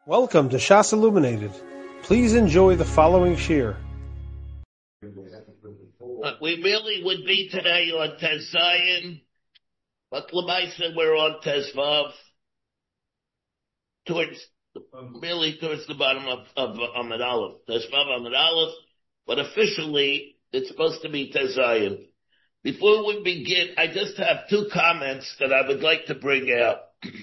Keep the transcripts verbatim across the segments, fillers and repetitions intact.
Welcome to Shas Illuminated. Please enjoy the following shir. We really would be today on Tez Zion, but Lamaisa we're on Tez Vav, towards, really towards the bottom of, of Amud Aleph, Tez Vav Amud Aleph, but officially it's supposed to be Tez Zion. Before we begin, I just have two comments that I would like to bring out.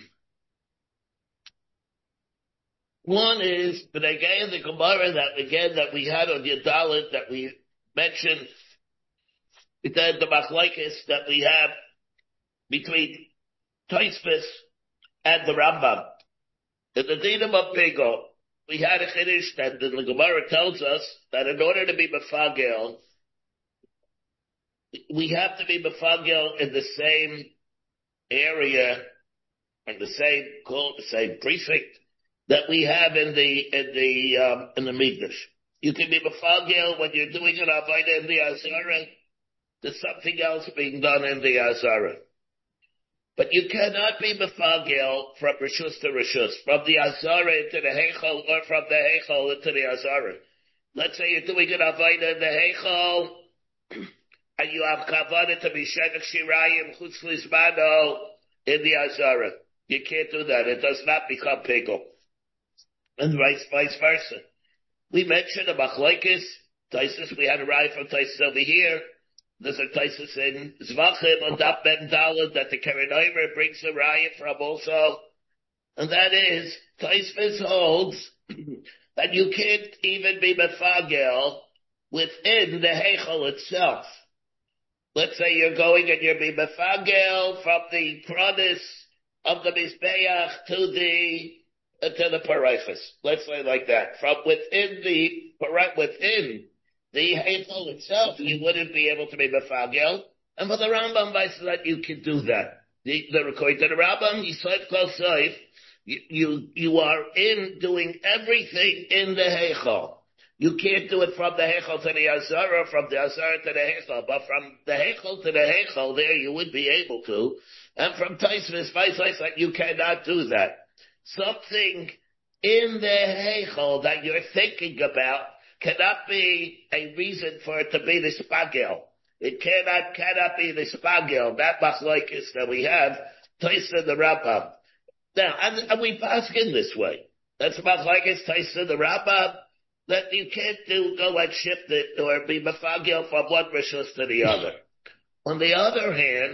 One is, but again, the Gemara that again that we had on Yadalit that we mentioned, then the machlokes that we have between Tosfos and the Rambam. In the Dinam of Pego, we had a chiddush that the Gemara tells us that in order to be mefagel, we have to be mefagel in the same area, in the same call, the same precinct that we have in the in the um, in the Mikdash. You can be mefagel when you're doing an avodah in the Azara. There's something else being done in the Azara, but you cannot be mefagel from rishus to rishus, from the Azara into the Heichal, or from the Heichal into the Azara. Let's say you're doing an avodah in the Heichal, and you have kavanah to be shevach shirayim chutz lizmano in the Azara. You can't do that. It does not become pegel. And vice, vice versa. We mentioned a machlokes, Tosfos, we had a ride from Tosfos over here. There's a Tosfos in Zvachim on Daf Ben Daled that the Keren Omer brings a riot from also. And that is, Tosfos holds that you can't even be mefagel within the Heichal itself. Let's say you're going and you're being mefagel from the Kronis of the Mizbeach to the Uh, to the paraychas. Let's say like that. From within the within the Heichal itself, you wouldn't be able to be mefagel. And for the Rambam, by that you can do that. The the according to the Rambam, Yisayf Kol Sayf, you you you are in doing everything in the Heichal. You can't do it from the Heichal to the Azara, from the Azara to the Heichal, but from the Heichal to the Heichal, there you would be able to. And from Tosfos, vice versa, you cannot do that. Something in the Heichal that you're thinking about cannot be a reason for it to be the spagel. It cannot, cannot be the spagel. That machlokes that we have, Tosfos and the Rambam. Now, and, and we pass in this way. That's machlokes, Tosfos and the Rambam, that you can't do, go and shift it or be mefagel from one rishus to the other. On the other hand,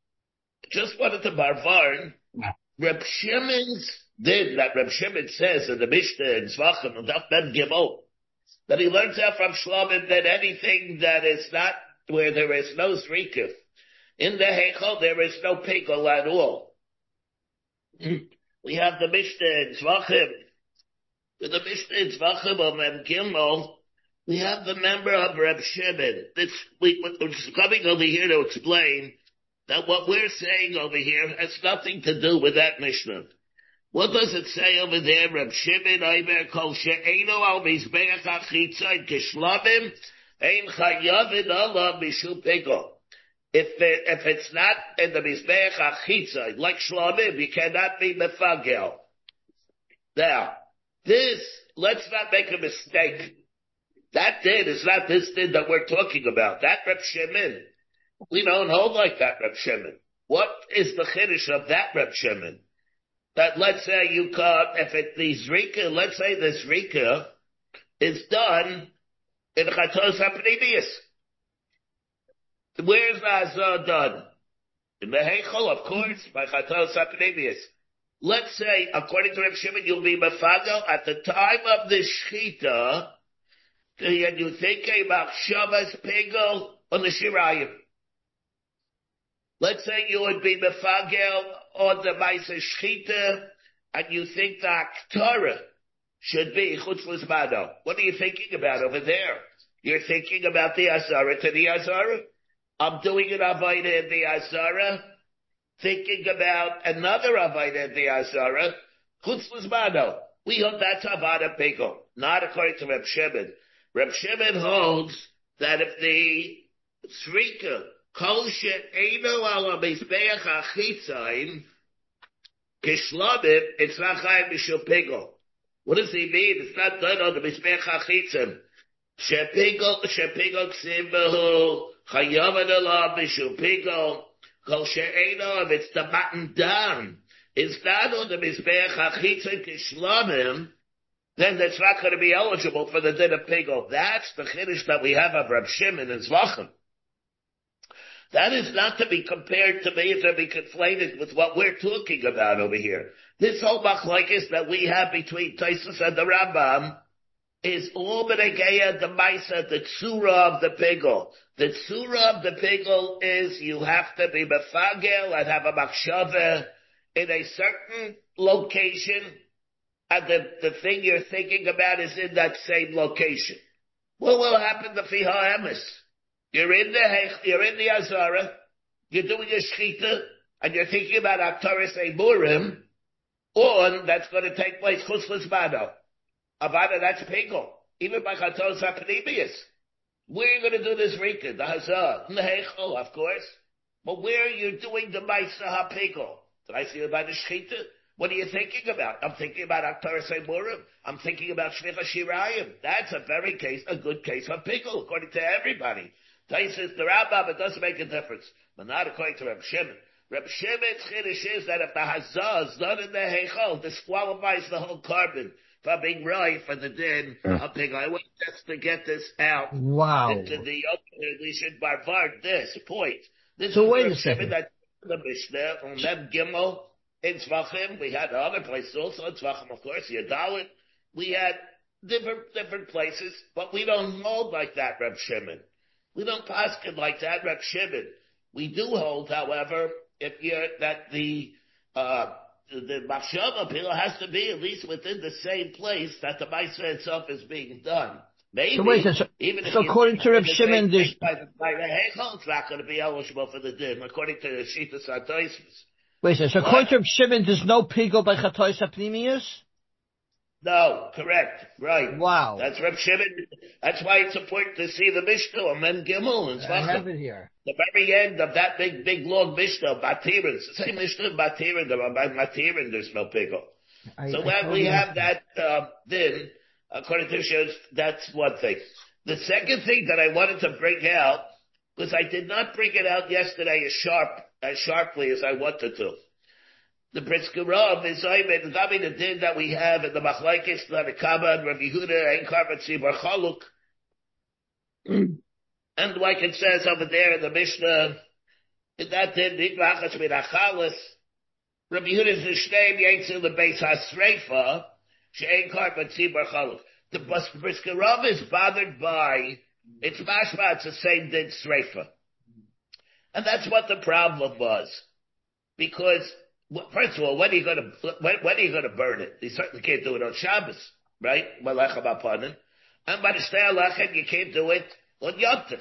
just wanted to barvarn, Reb Shimon's did that Reb Shimon says in the Mishnah in Zvachim and Daf Ben Gimel, that he learns out from Shlomim that anything that is not where there is no zrikuf in the Heichal, there is no pigel at all. We have the Mishnah in Zvachim. In the Mishnah in Zvachim of Mem Gimel, we have the member of Reb Shimon. This we was coming over here to explain that what we're saying over here has nothing to do with that Mishnah. What does it say over there? Reb Shimon Omer Kol she'eino al mizbeach hachitzon kishlamim ein chayavin alav mishum pigel. If it, if it's not in the mizbeach hachitzon like shlamim, you cannot be mefagel. Now, this, let's not make a mistake. That din is not this din that we're talking about. That Reb Shimon, we don't hold like that Reb Shimon. What is the chiddush of that Reb Shimon? That let's say you can, if it, the zrika, let's say the zrika is done in chatos hapnimius. Where's the azar done? In the Heichal, of course, by chatos hapnimius. Let's say, according to Reb Shimon, you'll be mefagel at the time of the shchita, and you think about Shabbos pegel on the shirayim. Let's say you would be mefagel on the Maaseh Shchita, and you think the Aktorah should be chutz lizmano. What are you thinking about over there? You're thinking about the Azara to the Azara? I'm doing an Avodah in the Azara, thinking about another Avodah in the Azara, chutz lizmano. We hold that's Avada Pegel, not according to Reb Shimon. Reb Shimon holds that if the Srika Kol she'eino ala mizbeach hachitzon kishlamim, it's not chayv mishum pigel. What does he mean? It's not done on the Mizbech HaChitzim. Shepigol, Shepigol Ksivahu, Chayavan Allah, Mishu Pigol, Kol She'eno, if it's the button down, it's not on the Mizbech HaChitzim Kishlamim, then that's not going to be eligible for the din of Pigol. That's the Chiddush that we have of Reb Shimon and Zvachim. That is not to be compared to me, to be conflated with what we're talking about over here. This whole machlokes that we have between Tosfos and the Rambam is all b'negeya the Maisa, the tzura of the pigol. The tzura of the pigol is you have to be mefagel and have a machshava in a certain location, and the, the thing you're thinking about is in that same location. What will happen to Fiha Emes? You're in the you're in the Azara, you're doing a shchita, and you're thinking about Aktaris Eiburim, or that's going to take place Chutz L'Zmano. Avada, that's Pigol. Even by Chatos HaPnimius. Where are you going to do this Rika? The Hazar. In the Heichel, of course. But where are you doing the Maisa HaPigol? Did I see about the Shechita? What are you thinking about? I'm thinking about Aktaris Eiburim. I'm thinking about Shvicha Shirayim. That's a very case, a good case of Pigol, according to everybody. Tais says the Rambam, it doesn't make a difference. But not according to Reb Shimon. Reb Shimon's Chiddush is that if the Hazar is not in the Heichel, disqualifies the whole carbon for being right for the din of Pigol. I want just to get this out. Wow. Into the open, we should barvard this point. This so is wait Reb a second. Shimon that the Mishnah on Mem Gimel in Tzvachim. We had other places also in Tzvachim, of course, Yadalit. We had different, different places, but we don't hold like that, Reb Shimon. We don't paskin like that, Reb Shimon. We do hold, however, if you're, that the, uh, the machshava pillow has to be at least within the same place that the Maisa itself is being done. Maybe, so wait, so, even so if according to Reb Shimon, there's by the, by the Heichel, it's not going to be eligible for the din, according to the Shita Satoisus. Wait, so, so according to Reb Shimon, there's no Pigol by Chatos HaPnimius? No, correct, right. Wow. That's Reb Shimon. That's why it's important to see the Mishnah on Mem Gimel and I have it here. The very end of that big, big, long Mishnah, Batirin. It's the same Mishnah in Batirin. By Batirin, there's no Pigol. So when we have that, uh, then, according to Shimon, that's one thing. The second thing that I wanted to bring out, because I did not bring it out yesterday as sharp, as sharply as I wanted to. The Brisker Rav is Ayman, Gabi the din that we have in the Machlaikis, the Kaba, and Rabbi Yehuda, and Karvat Tzibor Chaluk. And like it says over there in the Mishnah, in that din, Nidvachas min Achalis, Rabbi Yehuda is the Shnei Yitzil the Beis HaSreifa, She'en Karvat Tzibor Chaluk. The Brisker Rav is bothered by, it's mashma, it's the same din Sreifa. And that's what the problem was. Because, first of all, when are you going to when, when are you going to burn it? You certainly can't do it on Shabbos, right? Malachem apanim, and by the Shtei Alechem, you can't do it on Yom Tov.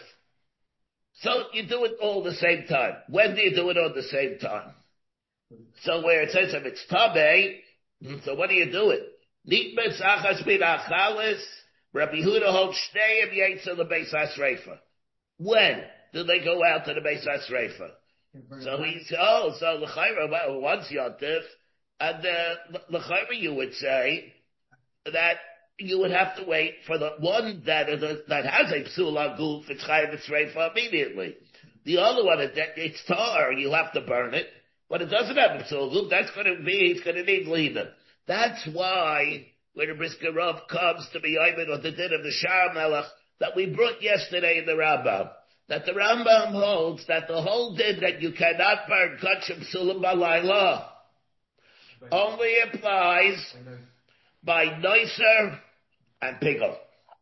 So you do it all the same time. When do you do it all the same time? So where it says if it's Tabei, so when do you do it? Nitmes achas bin achalis, Rabbi Yehuda holds Shnei Yitzil the Beis HaSreifa. When do they go out to the Beis HaSreifa? So he said, oh, so l'chayra, well, once Yontif, and uh, l'chayra you would say that you would have to wait for the one that is a, that has a psula goof, it's chayav it's reifa immediately. The other one, it's tar, you have to burn it, but it doesn't have a psula goof, that's going to be, it's going to need leader. That's why when the Brisker Rav comes to be Ayman or the din of the Shar Melech that we brought yesterday in the Rambam, that the Rambam holds that the whole din that you cannot burn kachim sulam balayla only applies by noiser and pigol,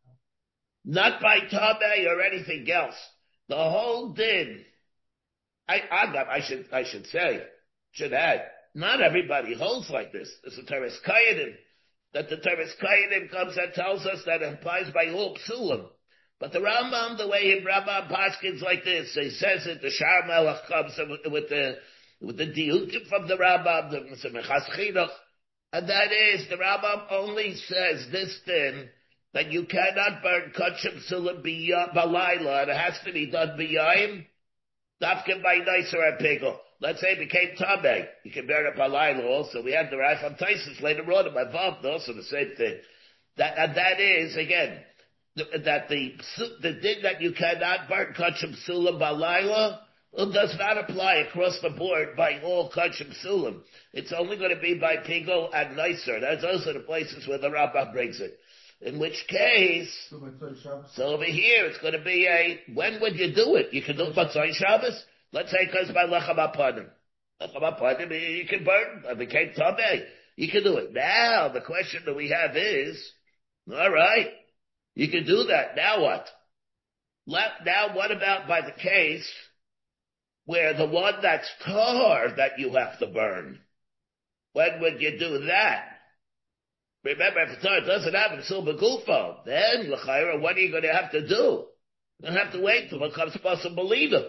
not by tamei or anything else. The whole din, I, I, I should, I should say, should add, not everybody holds like this. There's a Teres Kayanim, that the Teres Kayanim comes and tells us that it applies by all psulim. But the Rambam, the way him Rambam Paskins like this, he says it, the Shar Melech comes with the, with the diukim from the Rambam, the Mechas Chinuch, and that is, the Rambam only says this thing, that you cannot burn kachim sulam balayla, and it has to be done b'yayim, dafkin by nicer and pigel. let's say it became Tameh. You can burn it by Laila also. We had the Raif on Taisus later on in my Vav, also the same thing. That, and that is, again, the, that the, the thing that you cannot burn Kachim Sulam by Laila, it does not apply across the board by all Kachim Sulam. It's only going to be by Pigo and Nicer. That's also the places where the Rambam brings it. In which case, so over here it's going to be a, when would you do it? You can do it Matzai Shabbos. Let's say it goes by Lechem Apanim. Lechem Apanim, you can burn. It became Tameh. You can do it. Now, the question that we have is, alright, you can do that. Now what? Now what about by the case where the one that's tar that you have to burn? When would you do that? Remember, if the tar doesn't have a silver gulfo, then, l'chayra, what are you going to have to do? You're going to have to wait till it comes possible leader.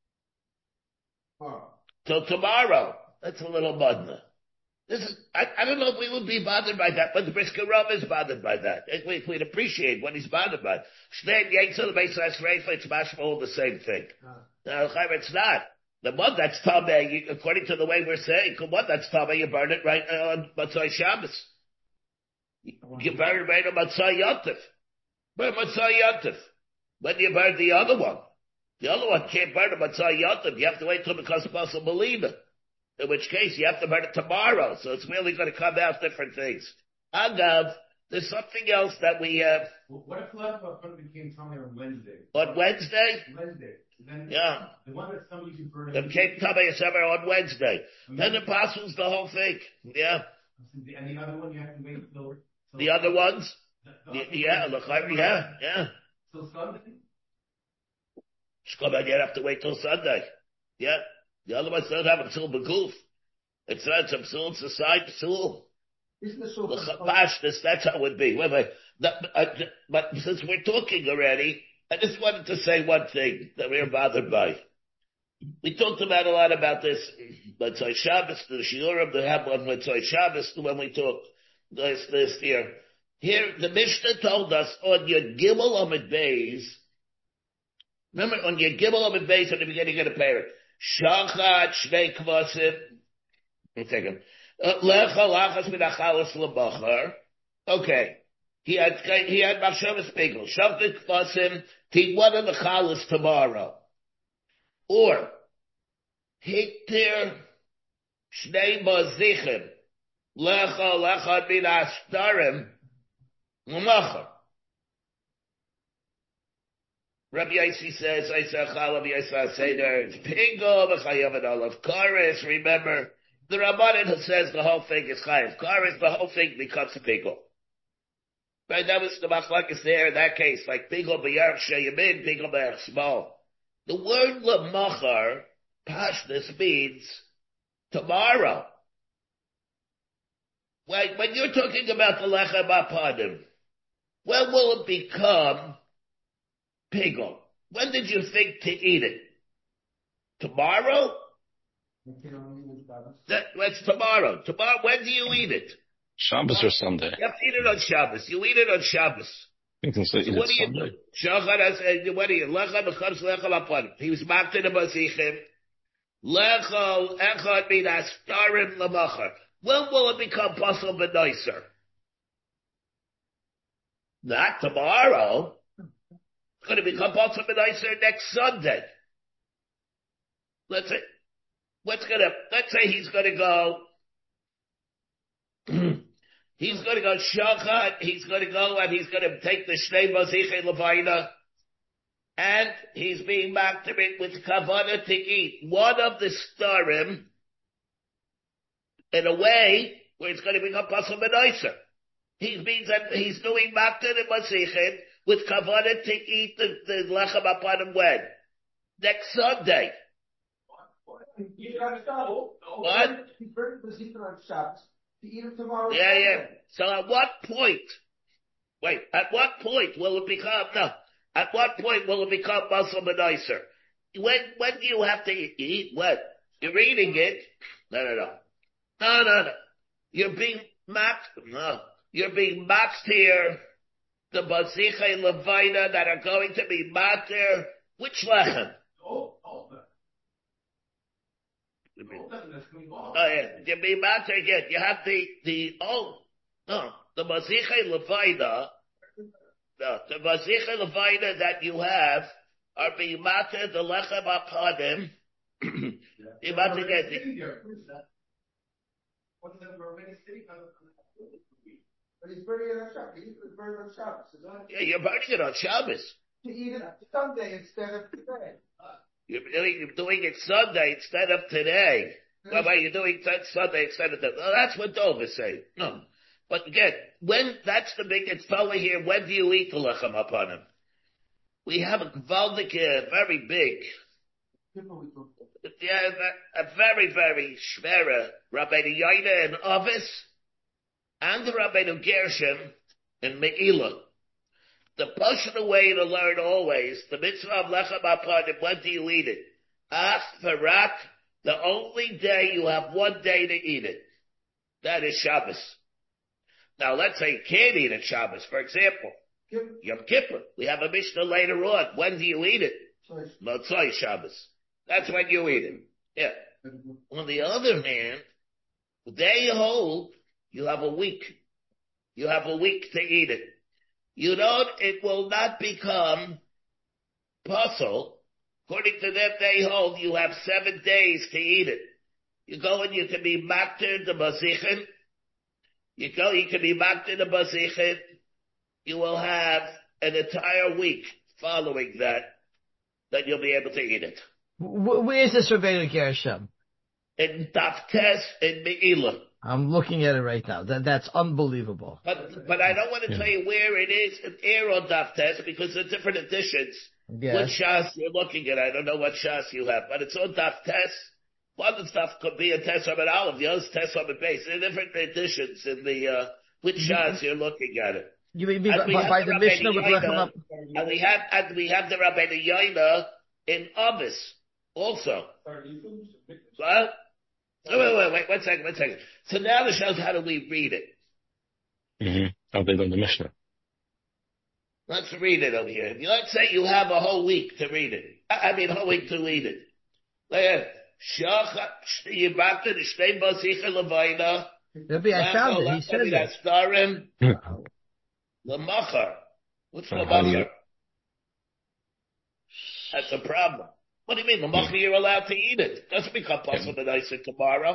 Oh. Till tomorrow. That's a little mudna. This is, I, I don't know if we would be bothered by that, but the Brisker Rav is bothered by that. We, we'd appreciate what he's bothered by. Shnei Yetzel, the Beis HaSreifa, it's mashma all the same thing. Oh. Now, l'chayra, it's not. The one that's Tameh, according to the way we're saying, the one that's Tameh, you burn it right on Matzai Shabbos. You burn it right on Matzai Yontif. Burn Matzai Yontif. When you burn the other one, the other one can't burn on Matzai Yontif. You have to wait till it becomes possible believer. In which case, you have to burn it tomorrow. So it's really going to come out different things. Agav, there's something else that we have. Well, what if Lefba became Tameh on Wednesday? On Wednesday? Wednesday. Then yeah. The one that somebody can burn. It became Tameh on Wednesday. I mean, then it passes the whole thing. Yeah. And the other one, you have to wait till. The other ones? The, the, yeah, look, yeah, yeah. Till Sunday? Shkoban, you have to wait till Sunday. Yeah. The other ones don't have a psul beguf. It's not some psul, it's a side psul. Isn't this so? Pashtus, that's how it would be. Wait, wait. That, uh, but since we're talking already, I just wanted to say one thing that we're bothered by. We talked about a lot about this, Matzai Shabbos, the Shiurim, the have one Matzai Shabbos, when we talked this, this year. Here, the Mishnah told us on your Gimel Amid Beis, remember, on your Gimel Amid Beis, at the beginning of the parent, Shachat Shnei Kvasim, one second, Lecha Lachas Minachalas L'Bachar, okay, he had, he had Machshavas Pigel, Shavit Kvasim, take one of the Chalas tomorrow. Or, Hiktir Shnei Mazichim, Lecha Lecha Min Ashtarim, L'Machar. Rabbi Yossi says, I say Chalav Yossi Seder, it's Pingo, B'chayav and Olav Karis, remember, the Rabbanan says the whole thing is Chayav Karis, the whole thing becomes Pingo. Right, that was the machlokes there in that case, like Pingo B'yarch Sheyamin, Pingo B'yarch Small. The word L'Machar, Pashtus, means tomorrow. When, when you're talking about the Lechem Apanim, when will it become Pigel? When did you think to eat it? Tomorrow? That, that's tomorrow. Tomorrow, when do you eat it? Shabbos or Sunday? You have to eat it on Shabbos. You eat it on Shabbos. You can say so eat what it do you Sunday. do? Shachar, what do you, Lechem becomes Lechem Apanim. He was marked in the Mazichim. Lechol Echad Min Astarim L'Machar. When will it become possible but nicer? Not tomorrow. It's going to become possible but nicer next Sunday. Let's say, what's gonna, let's say he's gonna go, he's gonna go Shachat, he's gonna go and he's gonna take the Shnei Mazichei Levina, and he's being marked with Kavanah to eat one of the starim in a way where it's going to become possible nicer. He means that he's doing Maktan and Masichin with Kavanah to eat the, the Lechem Apanim when? Next Sunday. What? Yeah, yeah. So at what point, wait, at what point will it become, no, at what point will it become muscle nicer? When, when do you have to eat what? You're eating it? No, no, no. No, no, no. You're being mapped, no. You're being mapped here, the Mazichei Levina that are going to be mapped there. Which lechem? Oh, oh. Oh yeah, you be matter again. You have the the oh no the Maziche Levaida, no the Maziche Levaida that you have are being matter the lechem apadim. You matter again. What's that for many city? But he's burning it on Shabbos. He's burning it on Shabbos. Is that? Yeah, you're burning it on Shabbos. To eat it Sunday instead of today. You're doing, you're doing it Sunday instead of today. Well, why you're doing it Sunday instead of today? Well, that's what Dov is saying. No. But again, when, that's the big, it's fella here, when do you eat the lechem upon him? We have a Gvaldik, uh, very big, yeah, a very, very shvera, Rabbeinu Yoina in Ovis, and the Rabbeinu Gershom in Me'ilah. The Pashto way to learn always, the mitzvah of lechem upon him, when do you eat it? Af Farak, the only day you have one day to eat it. That is Shabbos. Now let's say you can't eat it Shabbos. For example, Yom Kippur. We have a Mishnah later on. When do you eat it? Motzai Shabbos. That's when you eat it. Yeah. On the other hand, they hold you have a week. You have a week to eat it. You don't, it will not become puzzle. According to them, they hold you have seven days to eat it. You go and you can be makter the mazichin. You go, you can be makter the mazichin. You will have an entire week following that, that you'll be able to eat it. Where is this Rabbeinu Gershom? In Daftes in Me'ilah. I'm looking at it right now. That that's unbelievable. But but I don't want to yeah. tell you where it is in air on Daftes because there are different editions. Yes. What Shas you're looking at, I don't know what Shas you have, but it's on Daftes. One of the stuff could be a Tesam and Aleph, the other's Tesam and Base. There are different editions in the uh, which Shas you're looking at it. You mean by, by the, the Mishnah with Lechem up? And we have and we have the Rabbeinu Yoina in Avis also. What? Wait, wait, wait, wait, one second, one second. So now the shows how do we read it? Mm-hmm. How they learn the Mishnah. Let's read it over here. Let's say you have a whole week to read it. I mean, a whole week to read it. Rabbi, I found it. He said that. Starim. Lamachar. What's Lamachar? That's a problem. What do you mean? The Lamachar, you're allowed to eat it. It doesn't become possible to nice it tomorrow.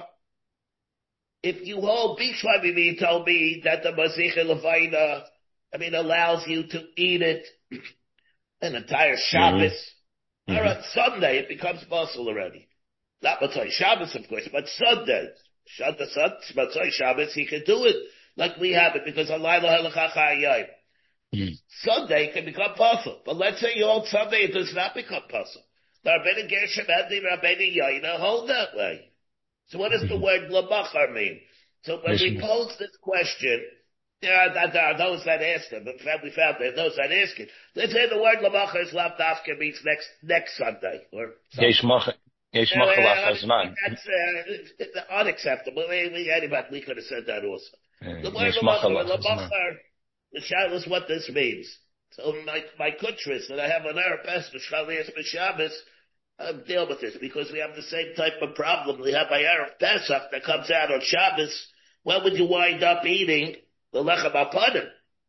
If you hold Bishwa, you told me that the Maziche Levaina, I mean, allows you to eat it an entire Shabbos. Mm-hmm. All right, Sunday, it becomes possible already. Not Matzai Shabbos, of course, but Sunday. Shabbos, Matzai Shabbos, he can do it like we have it because Allah Halachachayayim. Mm. Sunday can become possible. But let's say you hold Sunday, it does not become possible. The Rabbeinu Gershom and the Rabbeinu Yoina hold that way. So what does mm-hmm. the word Lamachar mean? So when we pose this question, there are, there are those that ask them, but we found there are those that ask it. Let's say the word Lamachar is Lav Dafka means next, next Sunday. Or Yesh Machar, Yesh Machar Lachar Zman. That's, uh, unacceptable. We, we, anybody, we could have said that also. Yeah, the word Lamachar, Lamachar, the shadow is what this means. So my, my kutris that I have on Arab Pesach, Shchalias B'Shabbos, I'll deal with this because we have the same type of problem we have by Arab Pesach that comes out on Shabbos. When would you wind up eating the lechem apadim?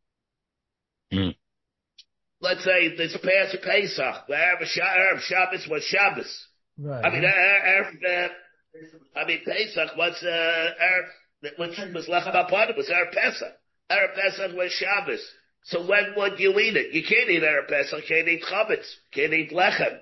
Mm. Let's say this past Pesach, the Arab Shabbos was Shabbos. Right. I mean, Arab, uh, I mean Pesach was uh, Arab, which was lechem apadim, was Arab Pesach. Arab Pesach was Shabbos. So when would you eat it? You can't eat Arab Pesach, you can't eat chametz, can't eat lechem.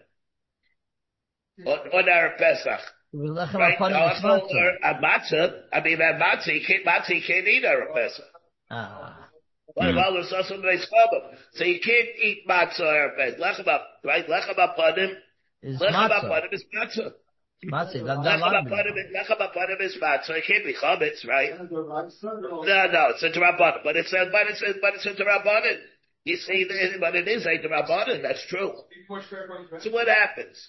On, on Arab Pesach. Right? Also, or a matzah, I mean, a matzah, you can't, matzah, you can't eat Arab Pesach. Ah. Well, well, there's also nice problem. So you can't eat matzah Arab Pesach. Lechem up, right? Lechem apadim. Lechem apadim is matzah. Matzah, Lechem apadim is matzah. It can't be chametz, right? No, no, it's a drabanan. But it's a, but it's a, but it's a drabanan. You see, but it is a drabanan. That's true. So what happens?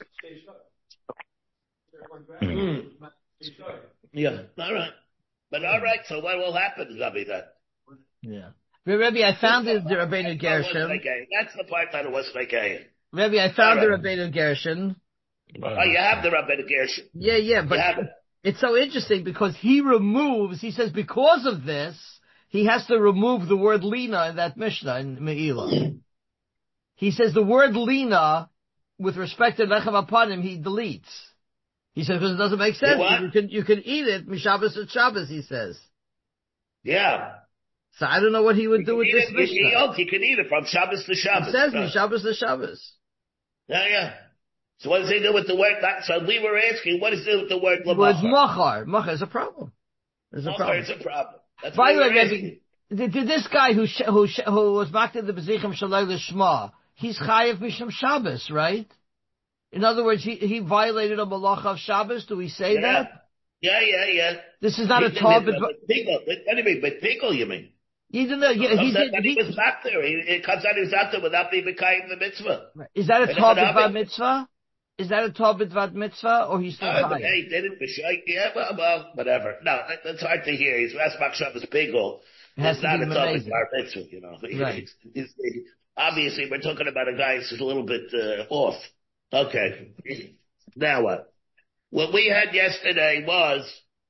Mm. Yeah, all right. But all right, so what will happen, Gabi, then? Yeah. Rabbi, I found the, the Rabbeinu Gershom. That's the part that it was like a... Rabbi, I found right. the Rabbeinu Gershom. Oh, you have the Rabbeinu Gershom. Yeah, yeah, but It's so interesting because he removes, he says because of this, he has to remove the word lina in that Mishnah in Me'ilah. He says the word lina, with respect to Lechem Apanim, he deletes. He says because it doesn't make sense. You can, you can eat it, Mishabbos to Shabbos, he says. Yeah. So I don't know what he would you do with this it, Mishnah. You, you can eat it from Shabbos to Shabbos. It says no. Mishabbos to Shabbos. Yeah, yeah. So what does he do with the word? So we were asking, what does he do with the word The word lamachar? machar. Machar is a problem. There's a problem. It's a problem. That's By the way, we maybe, did, did this guy who sh- who sh- who was back in the Bezichim Shalai Lishma, he's chayiv misham Shabbos, right? In other words, he he violated a malacha of Shabbos. Do we say yeah. that? Yeah, yeah, yeah. This is not he a Torah. With pickle. What do you mean? With pickle, you mean? He didn't know. Yeah, he did. He, he was back there. He, it comes out he was out there without being Mekayim the mitzvah. Is that a Torah b'dvar mitzvah? Is that a Torah b'dvar mitzvah, or he's still no, chayiv? Hey, did it for sure. Yeah, well, well, whatever. No, that, that's hard to hear. He's Rasbach Shabbos pickle. It's not a Torah b'dvar mitzvah, you know. Right. He's, he's, obviously, we're talking about a guy who's a little bit uh, off. Okay. Now what? What we had yesterday was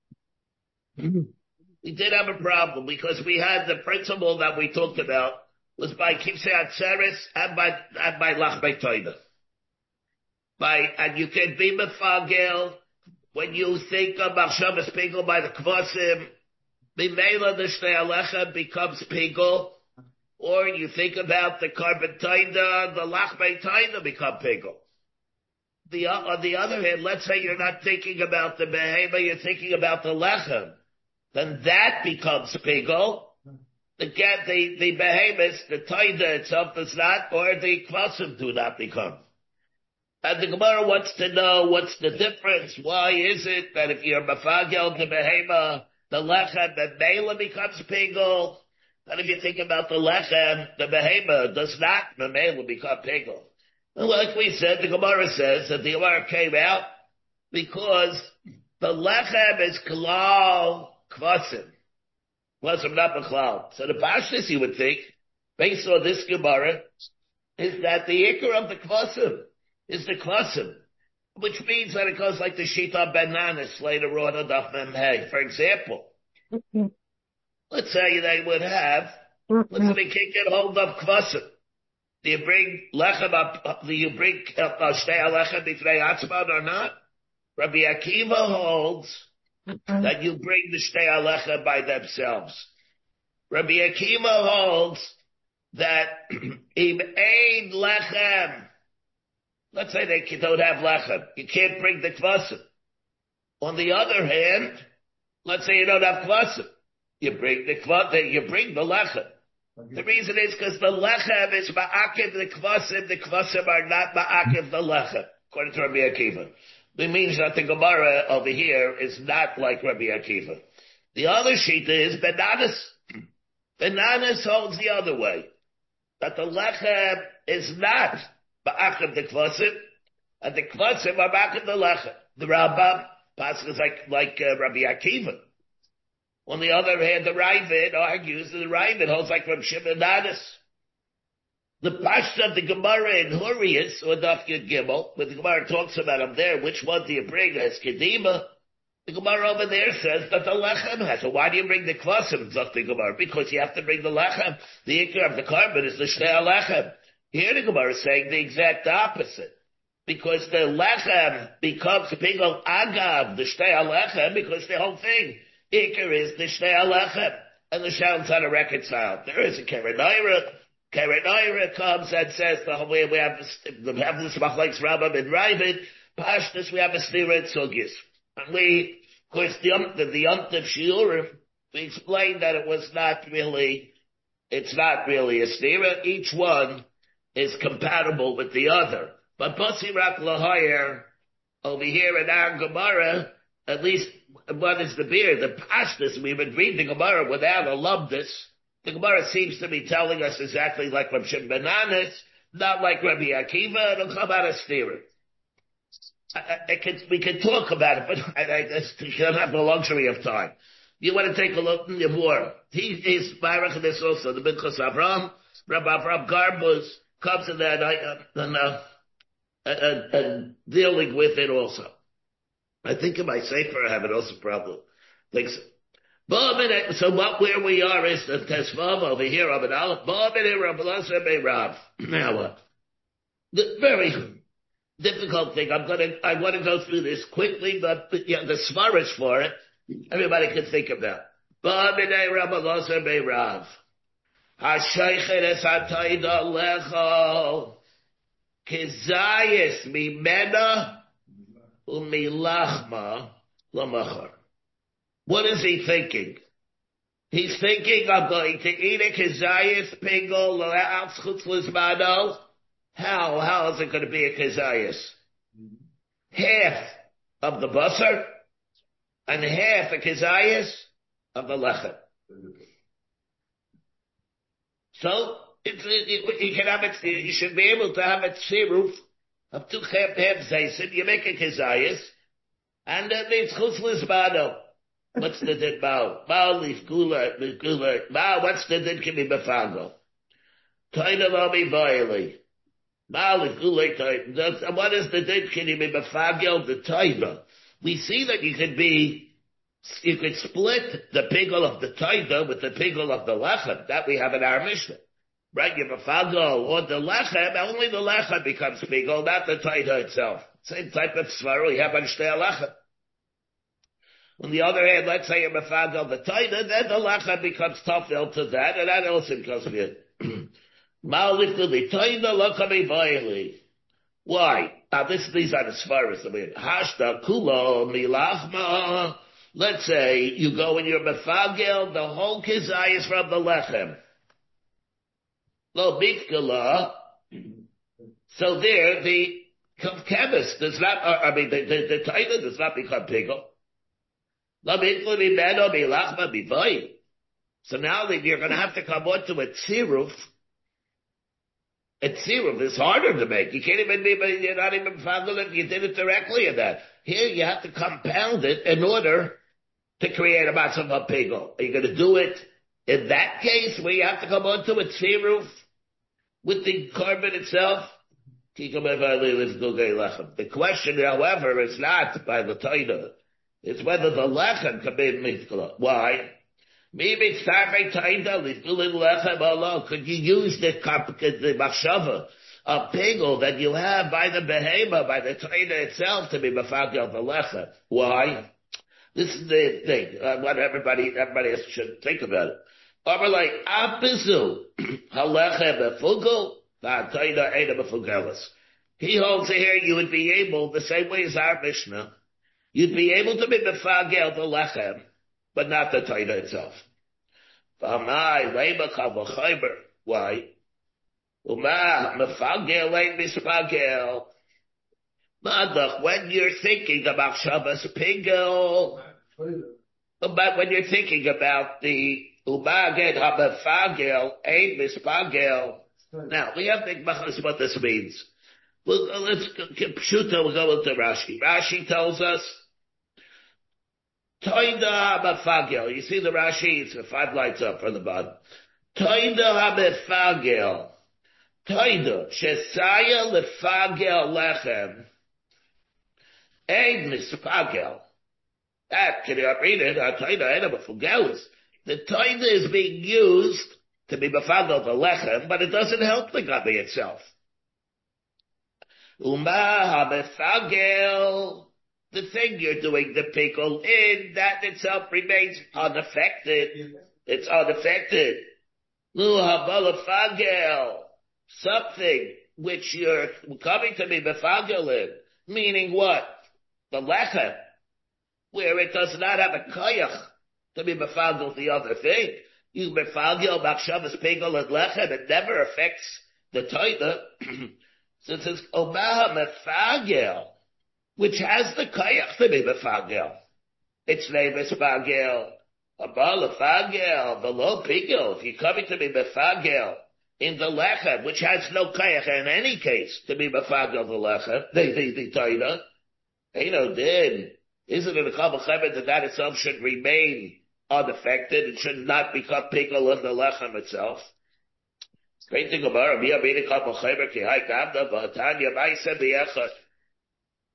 we did have a problem because we had the principle that we talked about was by Kivsei Atzeres and by and by Lachbei Toida. By and you can be mefagel when you think of Machshavas Pigel by the Kvasim, Mimela the Shtei Alecha becomes Pigel, or you think about the Carbon Toida, the Lachbei Toida become Pigel. The, on the other hand, let's say you're not thinking about the Behema, you're thinking about the Lechem. Then that becomes Pigel. The the, the Behemoth, the Taida itself does not, or the Kvasim do not become. And the Gemara wants to know what's the difference. Why is it that if you're Mafagel the Behema, the Lechem, the Mela becomes Pigel? And if you think about the Lechem, the Behema does not, the Mela become Pigel. And like we said, the Gemara says that the Gemara came out because the Lechem is Klal Kvasim. Kvasim not B'chlal. So the Pashtus, you would think, based on this Gemara, is that the Iker of the Kvasim is the Kvasim, which means that it goes like the Shita Bananas later on on Daf Mem Hey. For example, let's say they would have, let's say they get hold of Kvasim. Do you bring lechem up? Do you bring shtei lechem b'fnei atzman or not? Rabbi Akiva holds that you bring the shtei lechem by themselves. Rabbi Akiva holds that im ein lechem. Let's say they don't have lechem, you can't bring the kvasim. On the other hand, let's say you don't have kvasim, you bring the kvasim, you bring the lechem. The reason is because the lechem is ma'akiv the kvasim, the kvasim are not ma'akiv the lechem, according to Rabbi Akiva. It means that the Gemara over here is not like Rabbi Akiva. The other shita is Benanis. Benanis holds the other way, that the lechem is not ma'akiv the kvasim, and the kvasim are ma'akiv the lechem. The Rambam passes like, like uh, Rabbi Akiva. On the other hand, the Ravid argues that the Ravid holds like from Shimon Anis. The Pashta of the Gemara in Hurrius, or Daf Yud Gimel, where the Gemara talks about him there, which one do you bring as Kedima? The Gemara over there says that the Lechem has. So why do you bring the Kvasim, Zok the Gemara? Because you have to bring the Lechem. The Ikar of the carbon is the Shtei Lechem. Here the Gemara is saying the exact opposite. Because the Lechem becomes Pigel Agav, the Shtei Lechem, because the whole thing Iker is the Shtei Lechem, and the Shalom's how to reconcile. There is a Kerenayra. Kerenayra comes and says the way we have this, we have this Machlekes Rambam and Ravid. Pashtus, we have a Stira and Sugis. And we, of course, the the, the Yontif Shiurim, we explained that it was not really, it's not really a Stira. Each one is compatible with the other. But Basirak Lahayer, over here in our Gemara, at least what is the beer? The Pashtus, we would read the Gemara without a lumdus. The Gemara seems to be telling us exactly like Rabbi Shimon ben Anis, not like Rabbi Akiva. It'll come out of Stira. I, I can, we can talk about it, but I, I just don't have the luxury of time. You want to take a look in Yavur. He is Baruch this also, the Minchas Avram. Rabbi Avram Garbus comes in that uh, and, uh, and, and dealing with it also. I think in my sefer I have it also problem. Like, so what, where we are is the Tesvav over here, Rabbi Aleph, now what? The very difficult thing, I'm gonna, I want to go through this quickly, but, but yeah, the svaris for it, everybody can think about. Ba'amidei Rabbi Lazar Beirav. Hashaychet es hatayda lecho. Kizayis mimena umilachma lamachar. What is he thinking? He's thinking of going to eat a kizayis pingel le'al schutz lizmano. How? How is it going to be a kizayis? Half of the basar and half a kizayis of the lechem. So it's, it, you can have it. You should be able to have a tziruf of two half half zaysid. You make a kizayis, and then it's chutz lizmano. What's the din mao? Mao leaf gula gula. Mao. What's the din? Can be befago. Taina lo mi vayli. Mao leaf gula taina. What is the din? Can you be befago the taina? We see that you could be. You could split the pigel of the taina with the pigel of the lechem. That we have in our Mishnah. Right? You befago or the lechem. Only the lechem becomes pigel, not the taina itself. Same type of svaru you have on shtei lechem. On the other hand, let's say you're mefagel the taina, then the lechem becomes tafel to that, and that also goes good. Ma'aliftu taina lachami vayli. Why? Now this, these are the svaras. I mean, hashta kulo milachma. Let's say you go and you're mefagel the whole kizayis from the lechem. Lo bitkala. So there, the chemist does not. I mean, the the, the taina does not become pigel. So now that you're going to have to come on to a tziruf. A tziruf is harder to make. You can't even be, you're not even found if you did it directly in that. Here you have to compound it in order to create a matzah of pigel. Are you going to do it in that case where you have to come on to a tziruf with the carbon itself? The question, however, is not by the taina. It's whether the lechem can be mitkala. Why? Maybe starving taina little lechem alone. Could you use the the machshava, a pigel that you have by the behema, by the taina itself, to be mafagel the lechem? Why? This is the thing. Uh, what everybody everybody else should think about it. Or like apizu halechem befugel, the taina eda befugelis. He holds here you would be able the same way as our Mishnah. You'd be able to be mefagel the lechem, but not the taina itself. Why? When you're thinking about Shabbos pigel, but when you're thinking about the umaged hamefagel ain't mispagel. Now we have to think about what this means. Well, let's pshuta. We'll go into Rashi. Rashi tells us. Toida hamefagel. You see the Rashi? It's five lights up from the bottom. Toida hamefagel. Toida shesaya lefagel lechem. Ein mispagel. That can you read it? Toida ain't mefugelis. The toida is being used to be mefagel the lechem, but it doesn't help the gabi itself. Uma hamefagel. The thing you're doing the pickle in, that itself remains unaffected. It's unaffected. Lu habalafagel. Something which you're coming to be mefagel in. Meaning what? The lechem. Where it does not have a koyach to be mefagel the other thing. You mefagel machshavas pickle and lechem. It never affects the taina. So it says, Omaha mefagel. Which has the koyach to be mefagel. Its name is mefagel. Abal mefagel, below pigel. If you're coming to be mefagel in the lechem, which has no koyach in any case to be mefagel the lechem, the the the taina, ain't no din. Isn't it a kabbalah that that itself should remain unaffected? It should not become pigel in the lechem itself. Great thing about it.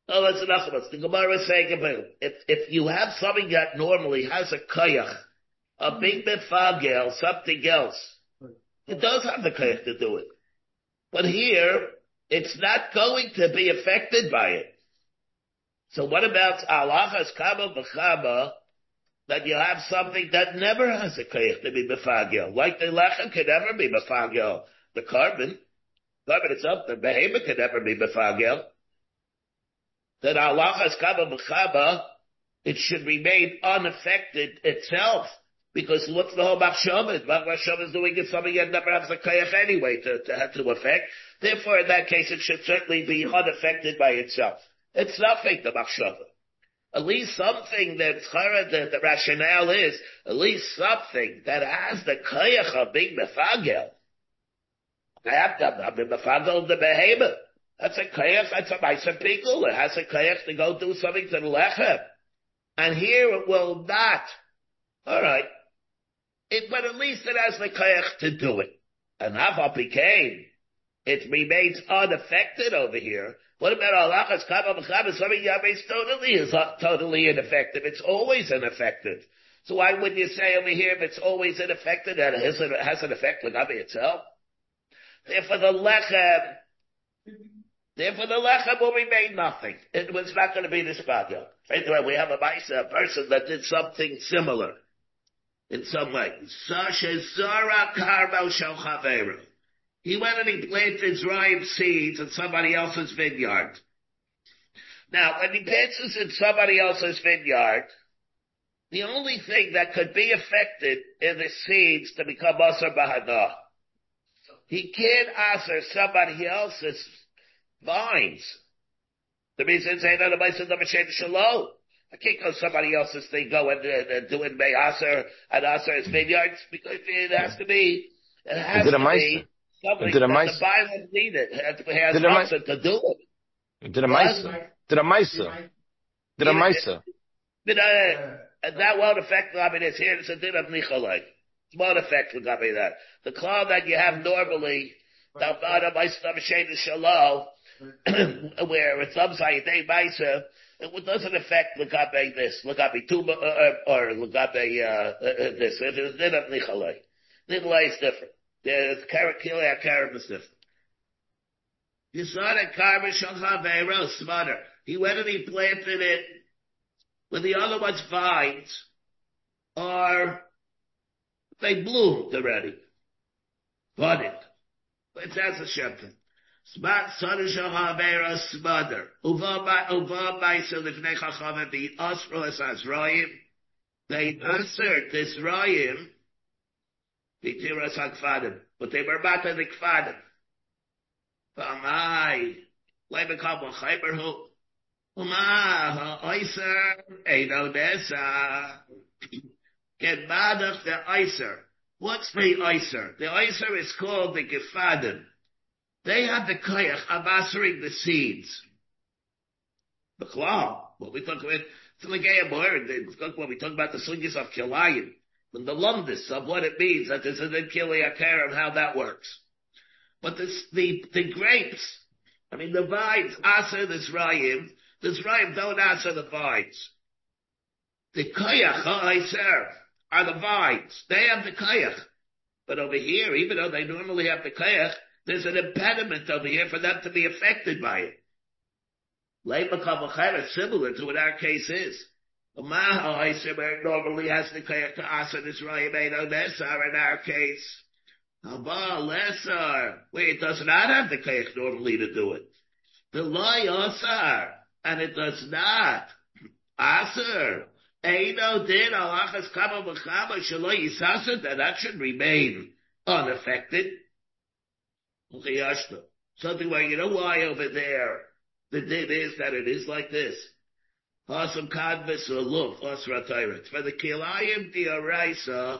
Oh, that's enough of us. The Gemara is saying about if if you have something that normally has a kayach, a big mefagel, something else, it does have the kayach to do it. But here, it's not going to be affected by it. So what about alachas kama b'chama, that you have something that never has a kayach to be mefagel? Like the lechem can never be mefagel. The carbon, carbon itself, the behemoth can never be mefagel. That alachas kama b'chama, it should remain unaffected itself. Because what's the whole machshava? Machshava is doing it something that never has a kayach anyway to, to have to affect. Therefore, in that case, it should certainly be unaffected by itself. It's nothing, the machshava. At least something that the, the rationale is, at least something that has the kayach of being mefagel. I have to be mefagel the behemoth. That's a kayach, that's a ma'aser pikul. It has a kayach to go do something to the lechem. And here it will not. Alright. It, but at least it has the kayach to do it. And Hava became, it remains unaffected over here. What about alachas kama b'chama? Something Yahweh's totally is totally ineffective. It's always ineffective. So why would you say over here if it's always ineffective that it has, it has an effect with Yahweh itself? Therefore the lechem, therefore the lechem will remain nothing. It was not going to be this bagel. Right away, we have a Maisa, a person that did something similar in some way. He went and he planted Zrayim seeds in somebody else's vineyard. Now, when he plants this in somebody else's vineyard, the only thing that could be affected in the seeds to become Asar Bahana, he can't answer somebody else's vines. The reason is that the Maisa never changed Shalom. I can't go somebody else's thing, go and, and, and do it by Aser and Aser's vineyards, because it has to be, it has to be something that the Bible needed. It has to have something to do with it. Did a Maisa? Did a Maisa? Did a Maisa? That won't affect the Gabi. It's here, it's a din of Nicholai. It won't affect the Gabi that. The cloud that you have normally, the Maisa never changed Shalom, where it's upside down Maisa, it doesn't affect Lagabe this, Lagabe Tuba, uh, or Lagabe, uh, uh, this. It is din of Nicholai. Nicholai is different. The Kilia Karim is different. You saw that Karma Shalchavero, smarter. He went and he planted it when the other one's vines are, they bloomed already. Budded. It's as a shepherd. Smat son Shalchavero, smarter. Uva Maisa Livnei Chachavim be Osro as Azraim. They answered this Rayim. B'tiras hakfadim, but they were about to the kfadim. V'amai, leibekam v'chayberhu, v'ma ha'oiser eino nesa. Get madach the oiser. What's the oiser? The oiser is called the gefadim. They have the koyach of answering the seeds. B'chlam, what we talk about, it's like a word, when we talk about the sugis of kilayim. From the lumdus of what it means, that there's an Kili Akarim, how that works. But this, the, the grapes, I mean the vines, answer the Zrayim, the Zrayim don't answer the vines. The Koyach, I serve, are the vines. They have the Koyach. But over here, even though they normally have the Koyach, there's an impediment over here for them to be affected by it. Leibakam is similar to what our case is. Maha Iser normally has the koyach to Asar Israel Eino Nesar in our case. Haba Lesar, where it does not have the koyach normally to do it. The Loi Asar, and it does not. Asar, Eino Din Alachas Kama B'chama Shaloi Yisasar, that that should remain unaffected. Something where you know why over there the din is that it is like this. Awesome kadvis or luf, osratayret. For the kilayim diaraisa,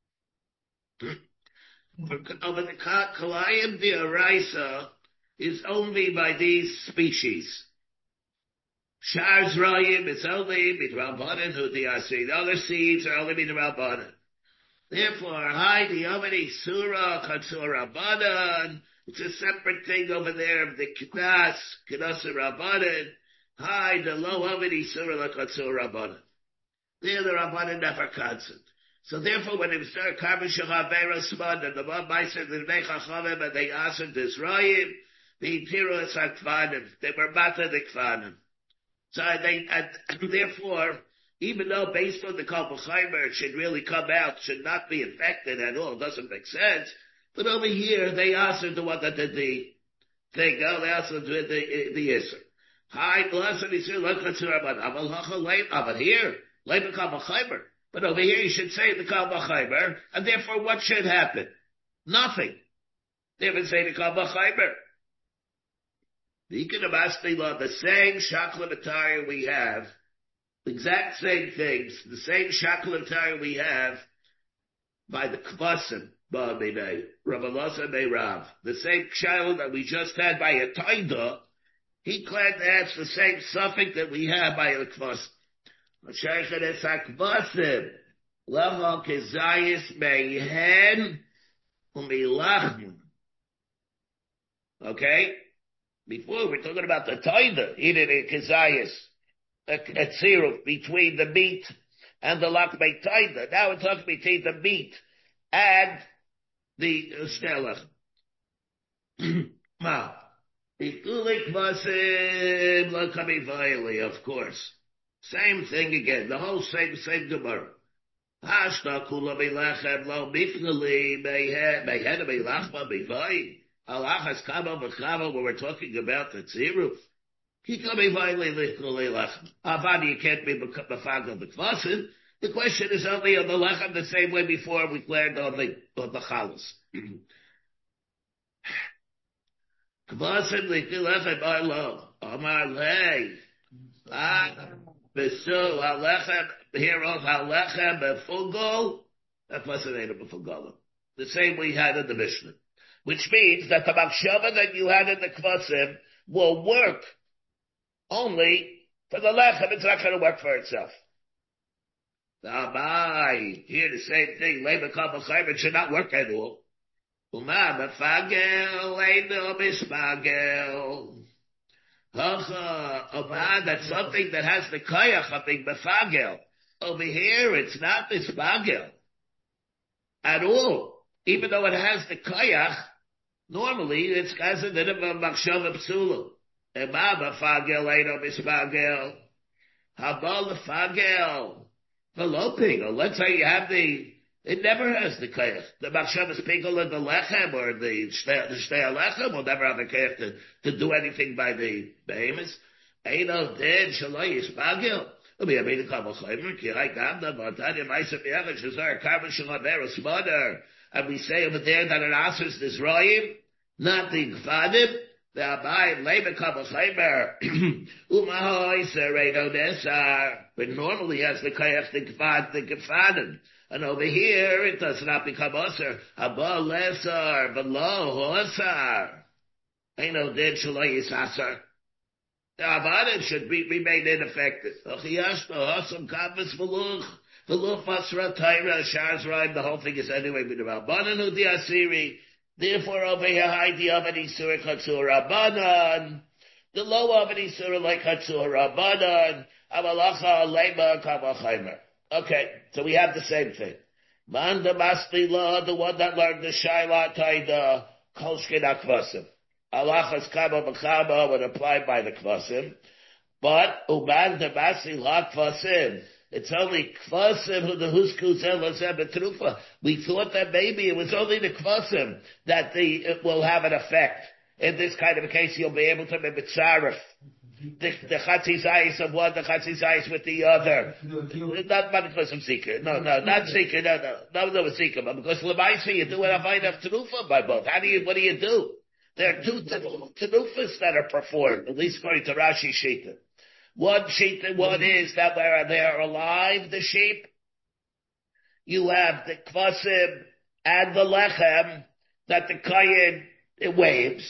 over the kilayim diaraisa is only by these species. Shar zrayim, it's only midrabanan who diasi. The other seeds are only midrabanan. Therefore, hi diyamani surah katsura banan. It's a separate thing over there of the knas, knas rabbanan. Hi, the low Havidi Surah Lakatsur Rabbanan. There the Rabbanan never consent. So therefore, when they start Karban Shechavera Smad, and the one Meiser, the Bnei Chachamim, and they asked Israel, the Tiros Akvanim, they were Mata the Kvanim. So they, and therefore, even though based on the Kal B'chaimer, it should really come out, should not be affected at all, doesn't make sense. But over here, they answered the one that did the thing, oh, they answered the, the, the Isser. Hi, blessed is your but here, Leiba Kal B'chaimer. But over here, you should say the Kal B'chaimer, and therefore what should happen? Nothing. They haven't said the Kal B'chaimer. The Ikanabasti the same Shakla we have, the exact same things, the same Shakla we have by the Kvasim, Ba'aminei, Ramalasa Meirav, the same child that we just had by a Taida, he claimed that's the same suffix that we have by a Kvasim. Sheikh Kvasim, Lava Kezayis Mehen Umilachim. Okay? Before, we're talking about the taida, eating a kezayis, a, a tziruf between the meat and the lakmei taida. Now we're talking between the meat and the stelach. Ma, ikulik vasim lakami of course. Same thing again. The whole same same gemara. Hashta kula belechem lo mifnali mehed mehed belachma bevayim. Allah has come over Chava when we're talking about the tziruf. Avadi, you can't be befag on the kvasim. The question is only on the lechem the same way before we learned on the on the chalas. Kvasim lechem alo amar lei ah besu alechem here of alechem befugol that wasn't a befugol. The same we had in the Mishnah. Which means that the machshava that you had in the kvasim will work only for the lechem. It's not going to work for itself. Abai, here the same thing. Leiba Kal B'chaimer, it should not work at all. Uma b'fagel leiba b'spagel. Hacha, Uma, that's something that has the koyach of being b'fagel. Over here, it's not b'spagel at all. Even though it has the koyach, normally it's considered a machshava psula. Ema b'fagel eino b'spagel. Habal b'fagel. Veloping. Or let's say you have the, it never has the koyach. The machshava spigel in the lechem or the shtei lechem will never have the koyach to, to do anything by the behemoths. Eino dead shaloi yispagel. Umi amina Kal B'chaimer ki rai gamda v'atanya ma'isa b'yachad shazar karban shalaber usmadar. And we say over there that it answers this Royim, not the Gvadim, the Abai, Leiba Kal B'chaimer, Umahoi Seredo Nesar, but normally has the Kayach, the Gvad, the Gvadim. And over here, it does not become Osir, Abba Lesar, V'lo Hosar. Eino Din Shaloi Yisasar. The Avadim should be, be made ineffective. Achiyashto Hosam Kabbas V'luch. The Lufasra Taira Shars Rhyme, the whole thing is anyway with the Rabbanan the Asiri. Therefore, over here, high the Avadi Surah Katsur Rabbanan. The low Avadi Surah like Katsur Rabbanan. Amalacha Leiba Kal B'chaimer. Okay, so we have the same thing. Man the Mastila, the one that learned the Shaila Taida, Kolshkin Akvasim. Alachas Kaba B'chaba would apply by the Kvasim. But, Uman the Mastila Kvasim. It's only kvasim who the husku zelazeh betrufa. We thought that maybe it was only the kvasim that the it will have an effect. In this kind of a case, you'll be able to be mitzaref. The, the chatzizayis of one, the chatzizayis with the other. Not, not because of seeker. No, no, not seeker. No, no, no, no, seeker. But because lemaisa, you do it a vine of terufa by both. How do you, what do you do? There are two terufas that are performed, at least according to Rashi Shita. One sheep, one is that where they are alive, the sheep, you have the kvasim and the lechem that the kayin, it waves.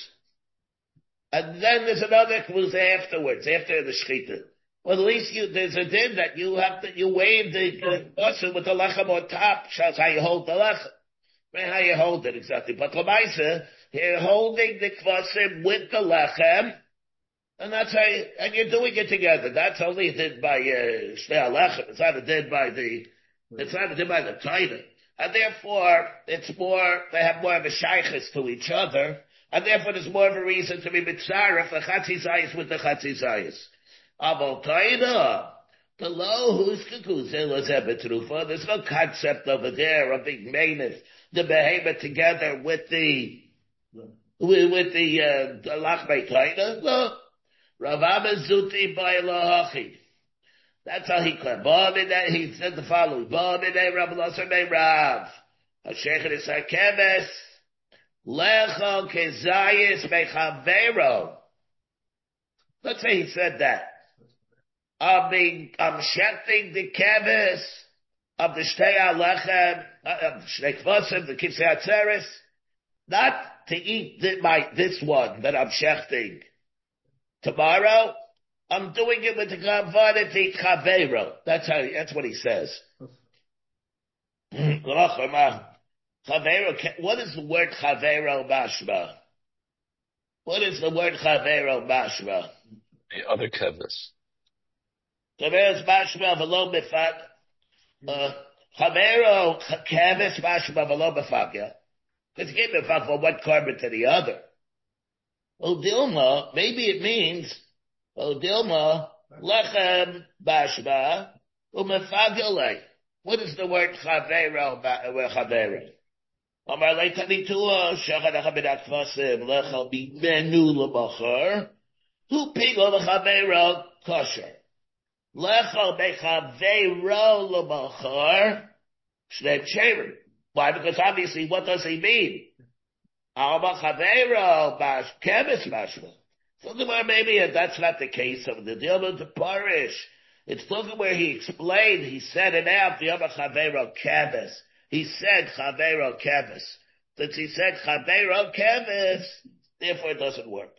And then there's another kvasim afterwards, after the shechita. Well, at least you, there's a din that you have to, you wave the kvasim with the lechem on top, shows how you hold the lechem. How you hold it exactly. But lemaisa, you're holding the kvasim with the lechem, And that's how you, and you're doing it together. That's only did by, uh, Shnei Alechem. It's not did by the, it's not did by the Torah. And therefore, it's more, they have more of a shaykhis to each other. And therefore, there's more of a reason to be mitzaref the Chatzizayis with the Chatzizayis. Aval Torah, the low who's kukuzil is ebetrufa. There's no concept over there of being maineth the behemoth together with the, with, with the, uh, the Lachmei Torah. No. Rav Amma Zuti by Lahachi. That's how he claimed. He said the following. Ba'amidei Rav Elazar Mei Rav. Hashechet is hakeves. Lecho kezayis mechavero. Let's say he said that. I'm being, I'm shechting the keves of the Shtei Alechem, of the Shnei Kvasim, the Kisei Atzeres, not to eat the, my, this one that I'm shechting tomorrow. I'm doing it with the Gavana to Chavero. That's how, that's what he says. Chavero, what is the word Chavero Mashma? What is the word Chavero Mashma? The other kevis. Chavero's Mashma v'lo befag. Chavero kevis Mashma v'lo befag, yeah? Because he gave befag from one carbon to the other. Oh, Dilma, maybe it means O Dilma, lechem bashba, umefagele. What is the word chavero, chavero? Amar leitanitua, shachadacha b'dat kvasim, lechel b'menu l'bachar, hu pigo l'chavero kosher. Lechel b'chavero l'bachar, shnei sherim. Why? Because obviously, what does he mean? Alma chavero bash, kemis bashba. So maybe that's not the case of the deal with the parish. It's looking where he explained, he said it out, the other Chavero Kevis. He said Chavero Kevis. Since he said Chavero Kevis, therefore it doesn't work.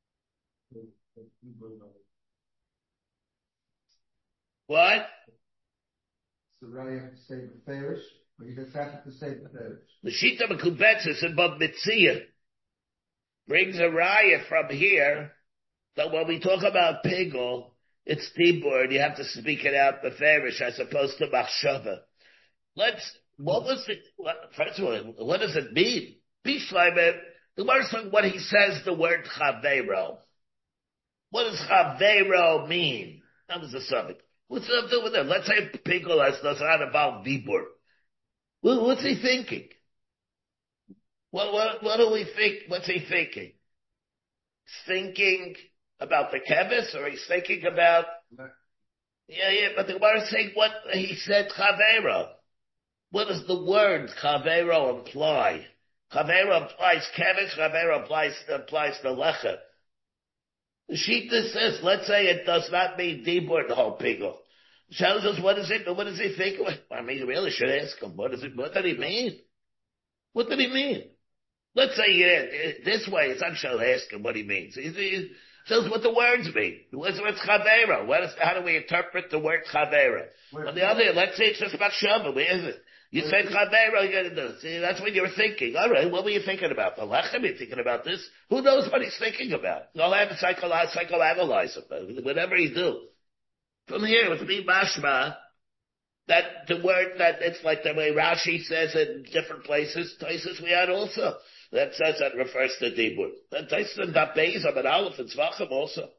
What? So now you have to say the Farish, or you just have to say the Farish. The Shita Mekubetzis in Bab Mitzia brings a raya from here that when we talk about Pigel, it's Tibur, and you have to speak it out beferish as opposed to Machshava. Let's, what was it, what, first of all, what does it mean? Bishleimer, the worst thing, what he says, the word Chavero. What does Chavero mean? That was the subject. What's up with it? Let's say Pigel has, does not involve Dibur. Well, what's he thinking? What, what, what do we think? What's he thinking? Thinking about the kevis, or he's thinking about, yeah, yeah, but the Gemara is saying what he said, Chavero. What does the word Chavero imply? Chavero implies kevis, Chavero implies, implies the lechem. The Shita says, let's say it does not mean Dibur, the whole Pigel. Tells us what is it, what does he think? I mean, you really should ask him, what is it, what did he mean? What did he mean? Let's say, yeah, this way, it's not shall ask him what he means. He, he tells what the words mean. What's, what's Chavera? What is, how do we interpret the word Chavera? On the other hand, let's say it's just about Shabbat. Where is it? You said Chavera, you're going to do. See, that's what you're thinking. All right, what were you thinking about? The Lechem, you're thinking about this? Who knows what he's thinking about? I'll have to psychoanalyze, psychoanalyze him, whatever he do. From here, with me, Mashma, that the word, that it's like the way Rashi says it in different places, places we had also. That says that refers to Dibur. That Taisus and Dabeis of an Aleph and Tzvachim also.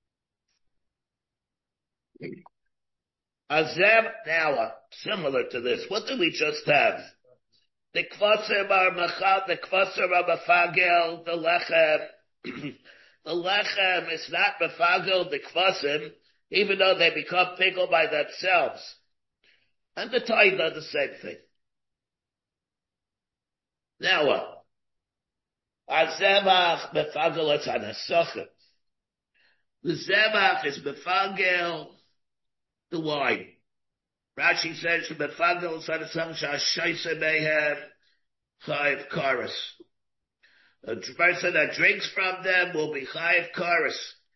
Azem, now, similar to this, what did we just have? The Kvasim are Machal, the Kvasim are Mefagel, the Lechem. The Lechem is not Mefagel, the Kvasim, even though they become pickled by themselves. And the Torah does the same thing. Now what? Azemach Mefagel, it's on a Sochem. The Zemach is Mefagel, the wine. Rashi says, Mefagel, it's on a Sochem, Shashaisa Mehem, Chayiv Karas. A person that drinks from them will be Chayiv Karas.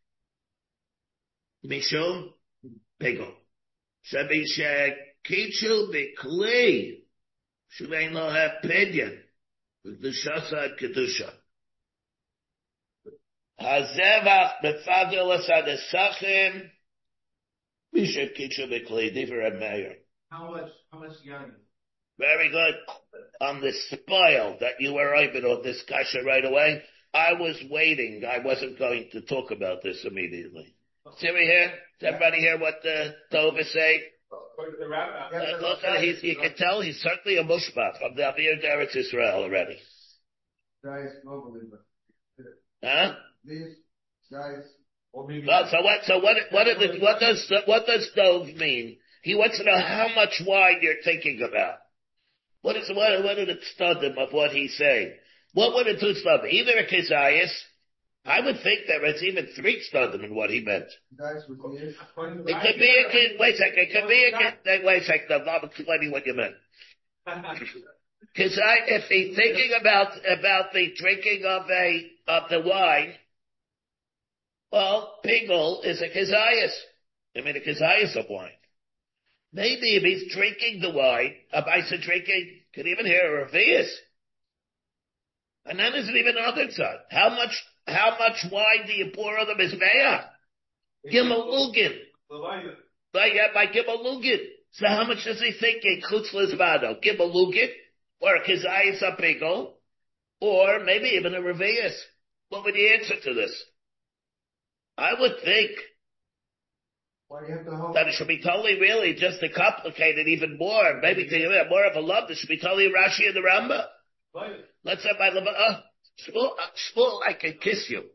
Mishum, Pigel. Shebishe Kichu Bikli, Shumain Lo Have Pidyon, with the Shasa Kedusha. Hazevach befagel asadesachim. Bishop Kitcher Bekli, for Reb Meir. How much, how much yain? Very good. On the spoil that you were open on this kasha right away, I was waiting. I wasn't going to talk about this immediately. See me here? Does everybody hear what the Tov is saying? Uh, he's, you can tell he's certainly a mushbach from the Avir Deretz Israel already. Guys, no believer. Huh? These guys. Well, so what? So what? What, are the, what does what does Dov mean? He wants to know how much wine you're thinking about. What is what? What are the studim of what he's saying? What would it do studim? Either a kizayis. I would think that it's even three studim in what he meant. Guys, with the It could be a kid. Wait a second. It could be a kid. Wait a second. I'm not explaining what you meant. Because if he's thinking about about the drinking of a of the wine. Well, Pigel is a kizayas. I mean, a kizayas of wine. Maybe if he's drinking the wine, a baisa drinking, could even hear a revius. And then there's even another side. How much, how much wine do you pour on the mizbeach? Gimalugin. By, by Gimalugin. So how much does he think in chutz lizvado? Gimalugin? Or a kizayas of Pigel? Or maybe even a revius. What would the answer to this? I would think Why do you have to hold? that it should be totally really just to complicate it even more. Maybe to have more of a love, it should be totally Rashi and the Rambam. Let's say by Leva, uh, Shmuel, I can kiss you.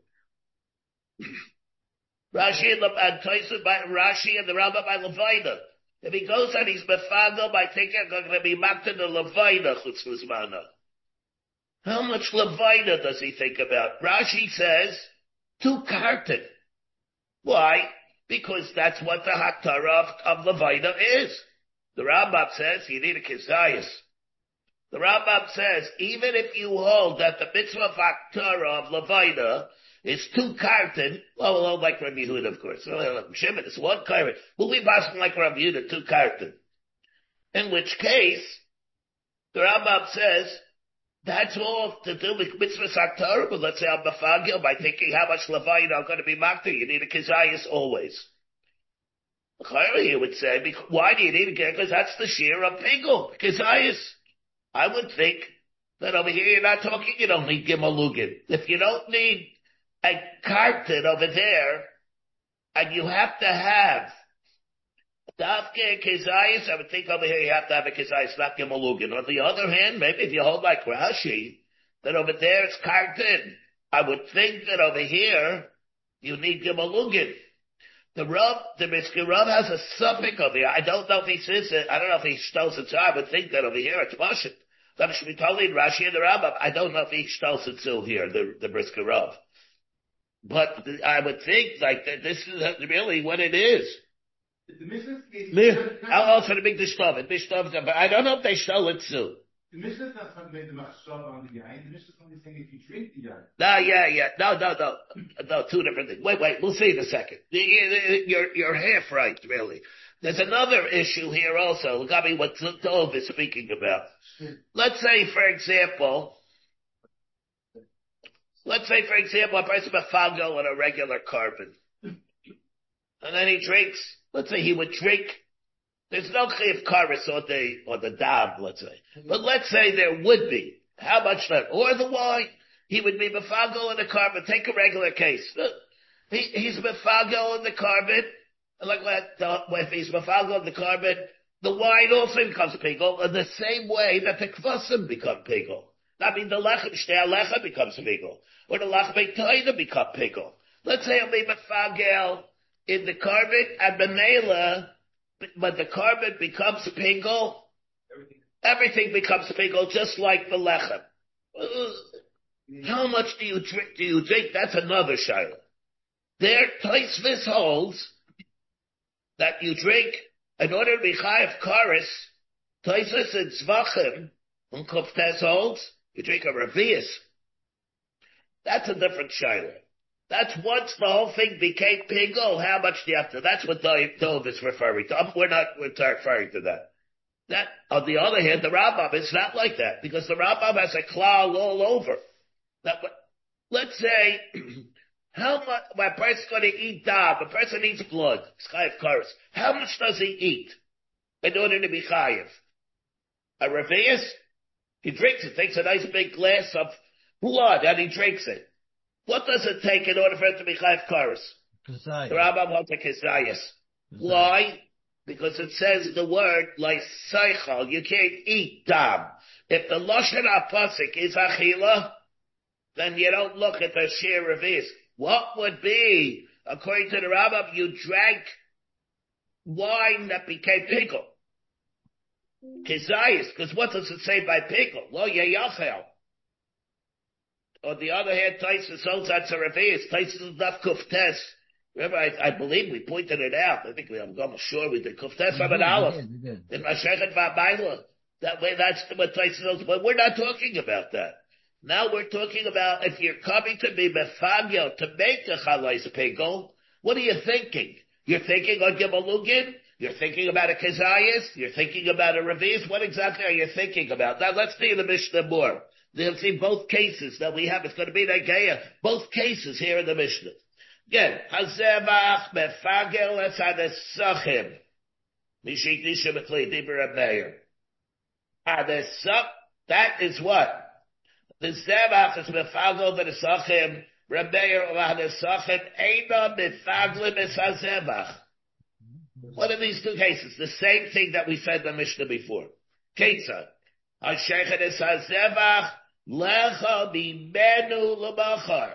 Rashi and, and Tyson by Rashi and the Rambam by Levina. If he goes and he's befagel by thinking I'm going to be back to the Levina, chutz lizmana. How much Levina does he think about? Rashi says, two carton. Why? Because that's what the Haktarah of, of Levina is. The Rambam says you need a kizayas. The Rambam says even if you hold that the mitzvah of Haktarah of Levina is two carton, well, well, like Rabbi Yehuda, of course. Shimon is one carton. Will we pass like Rabbi Yehuda, two carton? In which case, the Rambam says that's all to do with mitzvah Haktarah, but let's say I'm befagil by thinking how much Levina I'm going to be makter. You need a kizayas always. Clearly, you would say, why do you need a kizayas? Because that's the shear of Pigel, kizayas. I would think that over here you're not talking, you don't need Gimalugin. If you don't need a carton over there, and you have to have Dafke Kizayis, I would think over here you have to have a Kizayis, not Gimalugin. On the other hand, maybe if you hold like Rashi, that over there it's carton, I would think that over here you need Gimalugin. The Rav, the Mitzvah Rav has a suffix over here. I don't know if he says it. I don't know if he stells it. So I would think that over here it's Moshe. That it should be totally in Rashi and the Rambam. I don't know if he stells it still here, the, the Brisker Rav. But I would think like that this is really what it is. The Mishnah is. I'll also the big Dishtov. Dishtov, I don't know if they shtell it too. The Mishnah is not talking about the machshava on the yain. The Mishnah is only saying if you drink the yain. No, yeah, yeah. No, no, no. No, two different things. Wait, wait. We'll see in a second. You're, you're half right, really. There's another issue here also. Look at me what Tov is speaking about. Let's say, for example, let's say, for example, a person befagel on a regular carbon. And then he drinks, let's say he would drink, there's no chiyuv kares or the, or the dam, let's say. But let's say there would be. How much that? Or the wine. He would be befagel in the carbon. Take a regular case. He, he's befagel in the carbon. Like that, if he's befagel in the carbon, the wine also becomes pigel in the same way that the kvasim become pigel. I mean, the lechem shtei lechem becomes pigel. Or the lechem toida become pigel. Let's say he'll be befagel in the carbon and benela, but the carbon becomes pigel, everything. everything becomes pigel, just like the lechem. Uh, how much do you drink? Do you drink? That's another shayla. There, Tosfos holds that you drink in order to be chayav kares. Tosfos and Zvachim and Koftes holds you drink a revius. That's a different shayla. That's once the whole thing became pigel, how much do you have to, that's what Dov is referring to. Um, we're not we're referring to that. That, on the other hand, the Rambam is not like that, because the Rambam has a klal all over. That, let's say, How much, when a person's going to eat dam, a person eats blood, it's chayiv kares. How much does he eat in order to be chayiv? A revius? He drinks it, takes a nice big glass of blood and he drinks it. What does it take in order for it to be chayiv kares? The Rambam wants a kesayas. Why? Because it says the word like seichel, you can't eat dam. If the lashon hapasik is achila, then you don't look at the sheer revius. What would be, according to the Rambam, you drank wine that became pickle. Kesayas, because what does it say by pickle? Lo yeyachel. On the other hand, Taisus holds that's a revius. Taisus is not kuftes. Remember, I, I believe we pointed it out. I think we, I'm almost sure we did. Kuftes Amud Aleph. In Masechet Va'abayla. That way, that's what Taisus holds. But we're not talking about that. Now we're talking about if you're coming to be mefagel to make a chalais pickle, what are you thinking? You're thinking on Gemalugin? You're thinking about a kezayis? You're thinking about a revius? What exactly are you thinking about? Now let's see the Mishnah more. Let's see both cases that we have. It's going to be Nageya. Both cases here in the Mishnah. Again, hazevach mefagel es hadesachim. Mishik nisha mekli dibur Meir. Hadesach, that is what? The zevach is mefagel v'nesachim. Rabbeir v'nesachim eina mefaglim es hazevach. What are these two cases? The same thing that we said in the Mishnah before. Ketzah. Hashechet es hazevach lecha bimenu l'machar.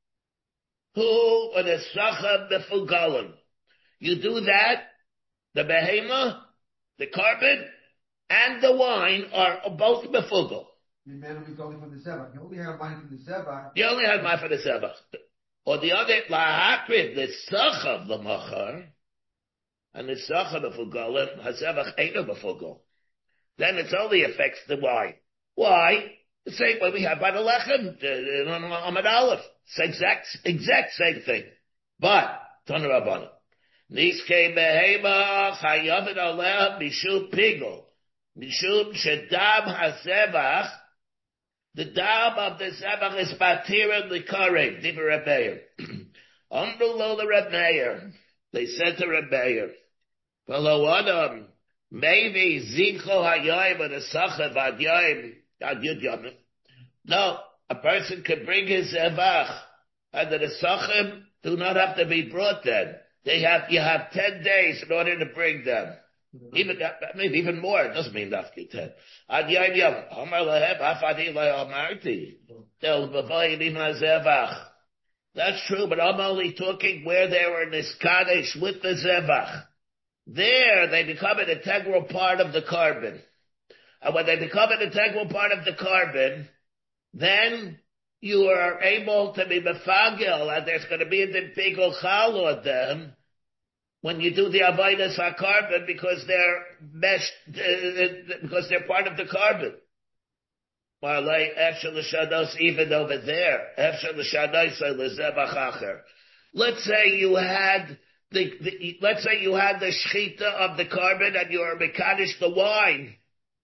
Who v'nesachim mefugalim. You do that, the behema, the carbon, and the wine are both mefugal. The man who is only from the Zebach. You only have mine from the Zebach. You only have mine from the Zebach. Or the other, lahakrid, the sacham l'machar, and the sacham mefugalim, hazevach eino mefugal. Then it only affects the wine. Why? The same way we have by the lechem, on Amud Aleph. It's exact, exact same thing. But, Tana Rabbana. Niskei behema chayavin aleh mishum pigol. Mishum shedam hazevach. The dam of the zevach is batirin likarim. Diva Reb Meir. Amru lo the Reb Meir. They said to Reb Meir, V'lo adam, maybe zincho hayoim and a sachav ad yoim ad yud yomim. No, a person can bring his zevach, and the sachim do not have to be brought then. They have, you have ten days in order to bring them. Even, I mean, even more. It doesn't mean nafki ten. Ad yom yom. Amar lehem, afadi lo amarti. Del b'vayim im hazevach. That's true, but I'm only talking where they were niskadesh with the zevach. There, they become an integral part of the carbon. And when they become an integral part of the carbon, then you are able to be mefagel, and there's going to be a big ochal on them when you do the avodas ha-carbon because they're meshed, uh, because they're part of the carbon. While like efshel l'shados, even over there, efshel l'shados l'zevach acher. Let's say you had the, the, let's say you had the shchita of the carbon and you are mekadosh the wine.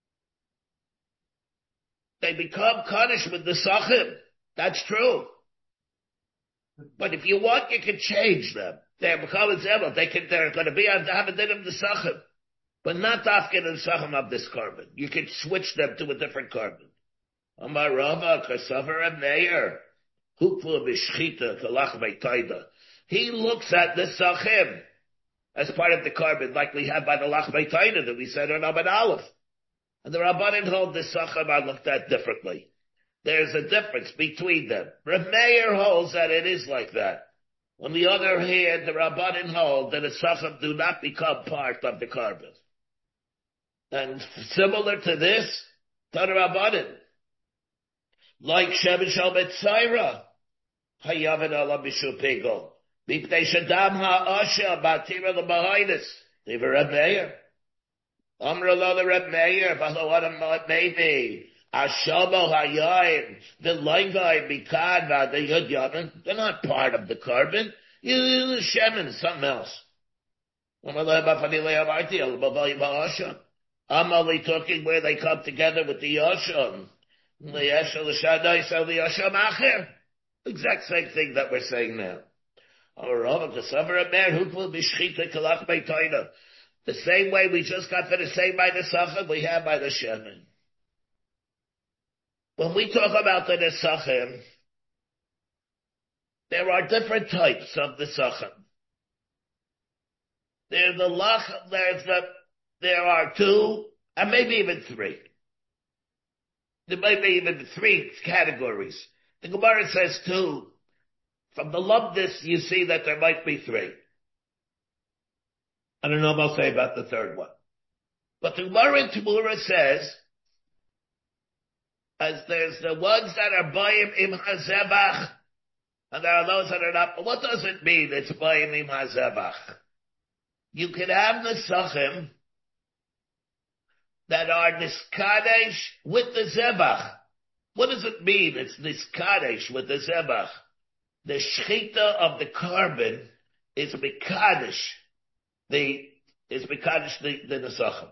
They become kaddish with the sachim. That's true. But if you want, you can change them. They're become zebel. They can, they're going to be on have a din of the sachim, but not afkin the sachim of this carbon. You can switch them to a different carbon. Amar Rava Kasavar and Meir Hukvu b'shchita kalach beitaida. He looks at the sachim as part of the carbon, like we have by the lach beitaida that we said on Amud Aleph. And the Rabbanim hold the sachim are looked at differently. There's a difference between them. Reb Meir holds that it is like that. On the other hand, the Rabbanim hold that the sachim do not become part of the carbon. And similar to this, Tana Rabbanim, like Shemesh al Betzaira, Hayavin ala Mishum Pigol, Mipnei Shadam ha'asha Batira l'Bahainis, they were Reb Meir. Amr lo the Reb Meir, V'lo adam maybe, Ashamo Hayayim, the Langai Mikad V'ad Yud Yamin, they're not part of the carbon. You, the Shemin, something else. Amr lo B'fani le'amarti, al B'vayim ha'asha. I'm only talking where they come together with the Yasham. The Yasham l'Shadai, so the Yasham Acher. Exact same thing that we're saying now. The same way we just got finished saying by the Nesachim, we have by the Shemin. When we talk about the Nesachim, there are different types of Nesachim. There's the Lach, there's the, there are two, and maybe even three. There might be even three categories. The Gemara says two. From the Lumdis, you see that there might be three. I don't know what I'll say about the third one. But the Gemara in Tamura says, as there's the ones that are Bayim im HaZebach, and there are those that are not. But what does it mean, it's Bayim im HaZebach? You can have Nesachim that are Niskadesh with the Zebach. What does it mean, it's Niskadesh with the Zebach? The Shechita of the carbon is Mekadesh. The, is Mekadesh the, the Nesachim.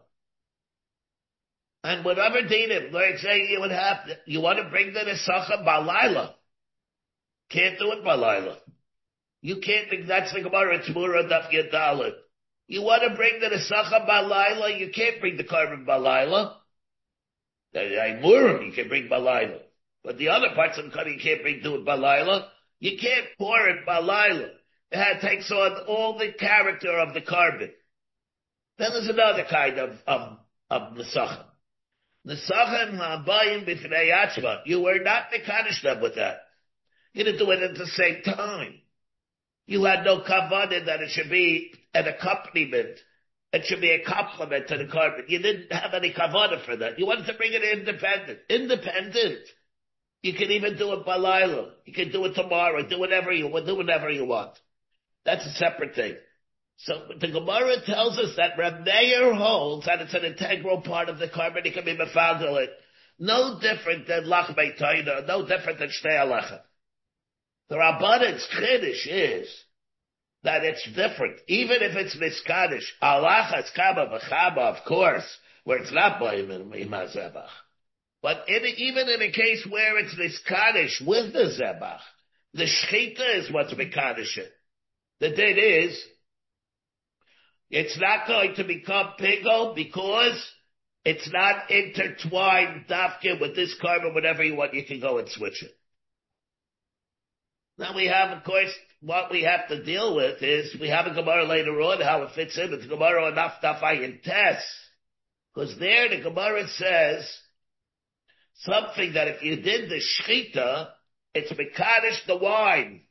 And whatever dinim, like say you would have, to, you want to bring the Nesachim Balayla. Can't do it Balayla. You can't think that's the Gemara Tamura Daf Yadalit. You want to bring the Nesachim Balayla, you can't bring the carbon Balayla. Murim, you can bring Balayla. But the other parts of the cutting you can't bring do it Balayla. You can't pour it Balayla. It takes on all the character of the carbon. Then there's another kind of, of, of Nesachim. Nesachim ha'bayim b'fnei atzma. You were not mekadosh them with that. You didn't do it at the same time. You had no kavanah that it should be an accompaniment. It should be a complement to the carbon. You didn't have any kavanah for that. You wanted to bring it independent. Independent. You can even do it balayla. You can do it tomorrow. Do whatever you want. Do whatever you want. That's a separate thing. So the Gemara tells us that Reb Meir holds that it's an integral part of the carbon. It can be mefagel it. No different than lach beitoina. No different than shtei alecha. The Rabbanit's chiddush is that it's different. Even if it's niskadish. Alacha is kama v'chama, of course, where it's not b'ayim in mazebach. But in, even in a case where it's niskadish with the zebach, the shchita is what's mekadish it. The din is, it's not going to become pigol because it's not intertwined dafke with this carbon. Whatever you want, you can go and switch it. Now we have, of course, what we have to deal with is we have a Gemara later on how it fits in with the Gemara on Naftaf Ayin Tes, because there the Gemara says something that if you did the shchita, it's mekadosh the wine.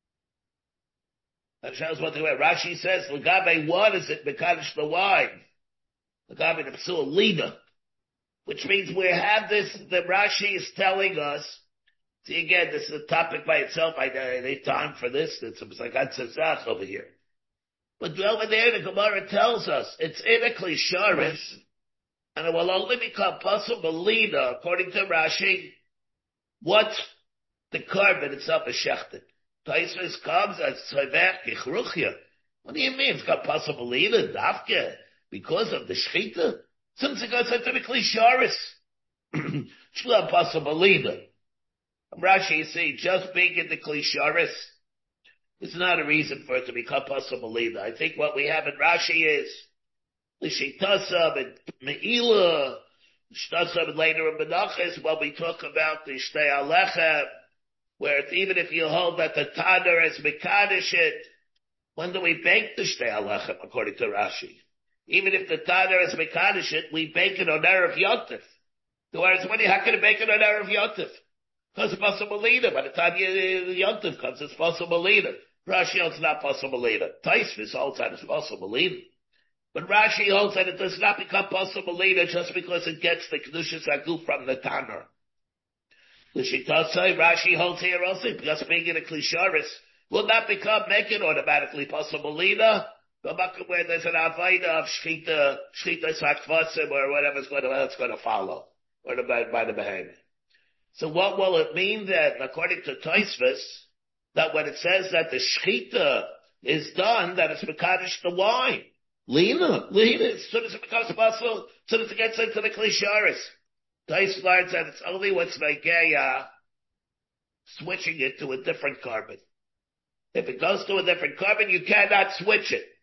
That shows what the way Rashi says, Lagabe, what is it? Mekadosh the wine. Lagabe the psul lina. Which means we have this, the Rashi is telling us, see again, this is a topic by itself, I, I need time for this, it's, it's like Atzazach over here. But over there, the Gemara tells us, it's in a klisharis, and it will only become possible lina, according to Rashi, what the carbon itself is shechted. Taisus comes as tzavech kichruchya. What do you mean? It's got possible lina, dafke, because of the shechita? Since it goes into the klisharis, it's not possible lina. Rashi, you see, just being in the klisharis is not a reason for it to become possible lina. I think what we have in Rashi is l'shitasa and me'ila, l'shitasa and later in Menachos, when we talk about the shtei alecha, where it's, even if you hold that the Tanner is mekadosh it, when do we bake the shtei alechem, according to Rashi? Even if the Tanner is mekadosh it, we bake it on Erev Yontif. Whereas when you, how can you bake it on Erev Yontif? Because it's possible leader. By the time you, the Yontif comes, it's possible leader. Rashi holds not possible leader. Taisvis holds that it's possible leader. But Rashi holds that it does not become possible leader just because it gets the Kedushas Aguf from the Tanner. The Shitasai, Rashi holds here also, because being in a klisharis will not become, make it automatically possible leader, but where there's an avaida of shchita, shchita sakvasim, or whatever's going to, that's going to follow, or the, by the behavior. So what will it mean then, according to Tosfos, that when it says that the shchita is done, that it's mekadosh the wine? Lina, lina, as soon as it becomes possible, as soon as it gets into the klisharis. Tosfos learns that it's only what's Nageya switching it to a different carbon. If it goes to a different carbon, you cannot switch it.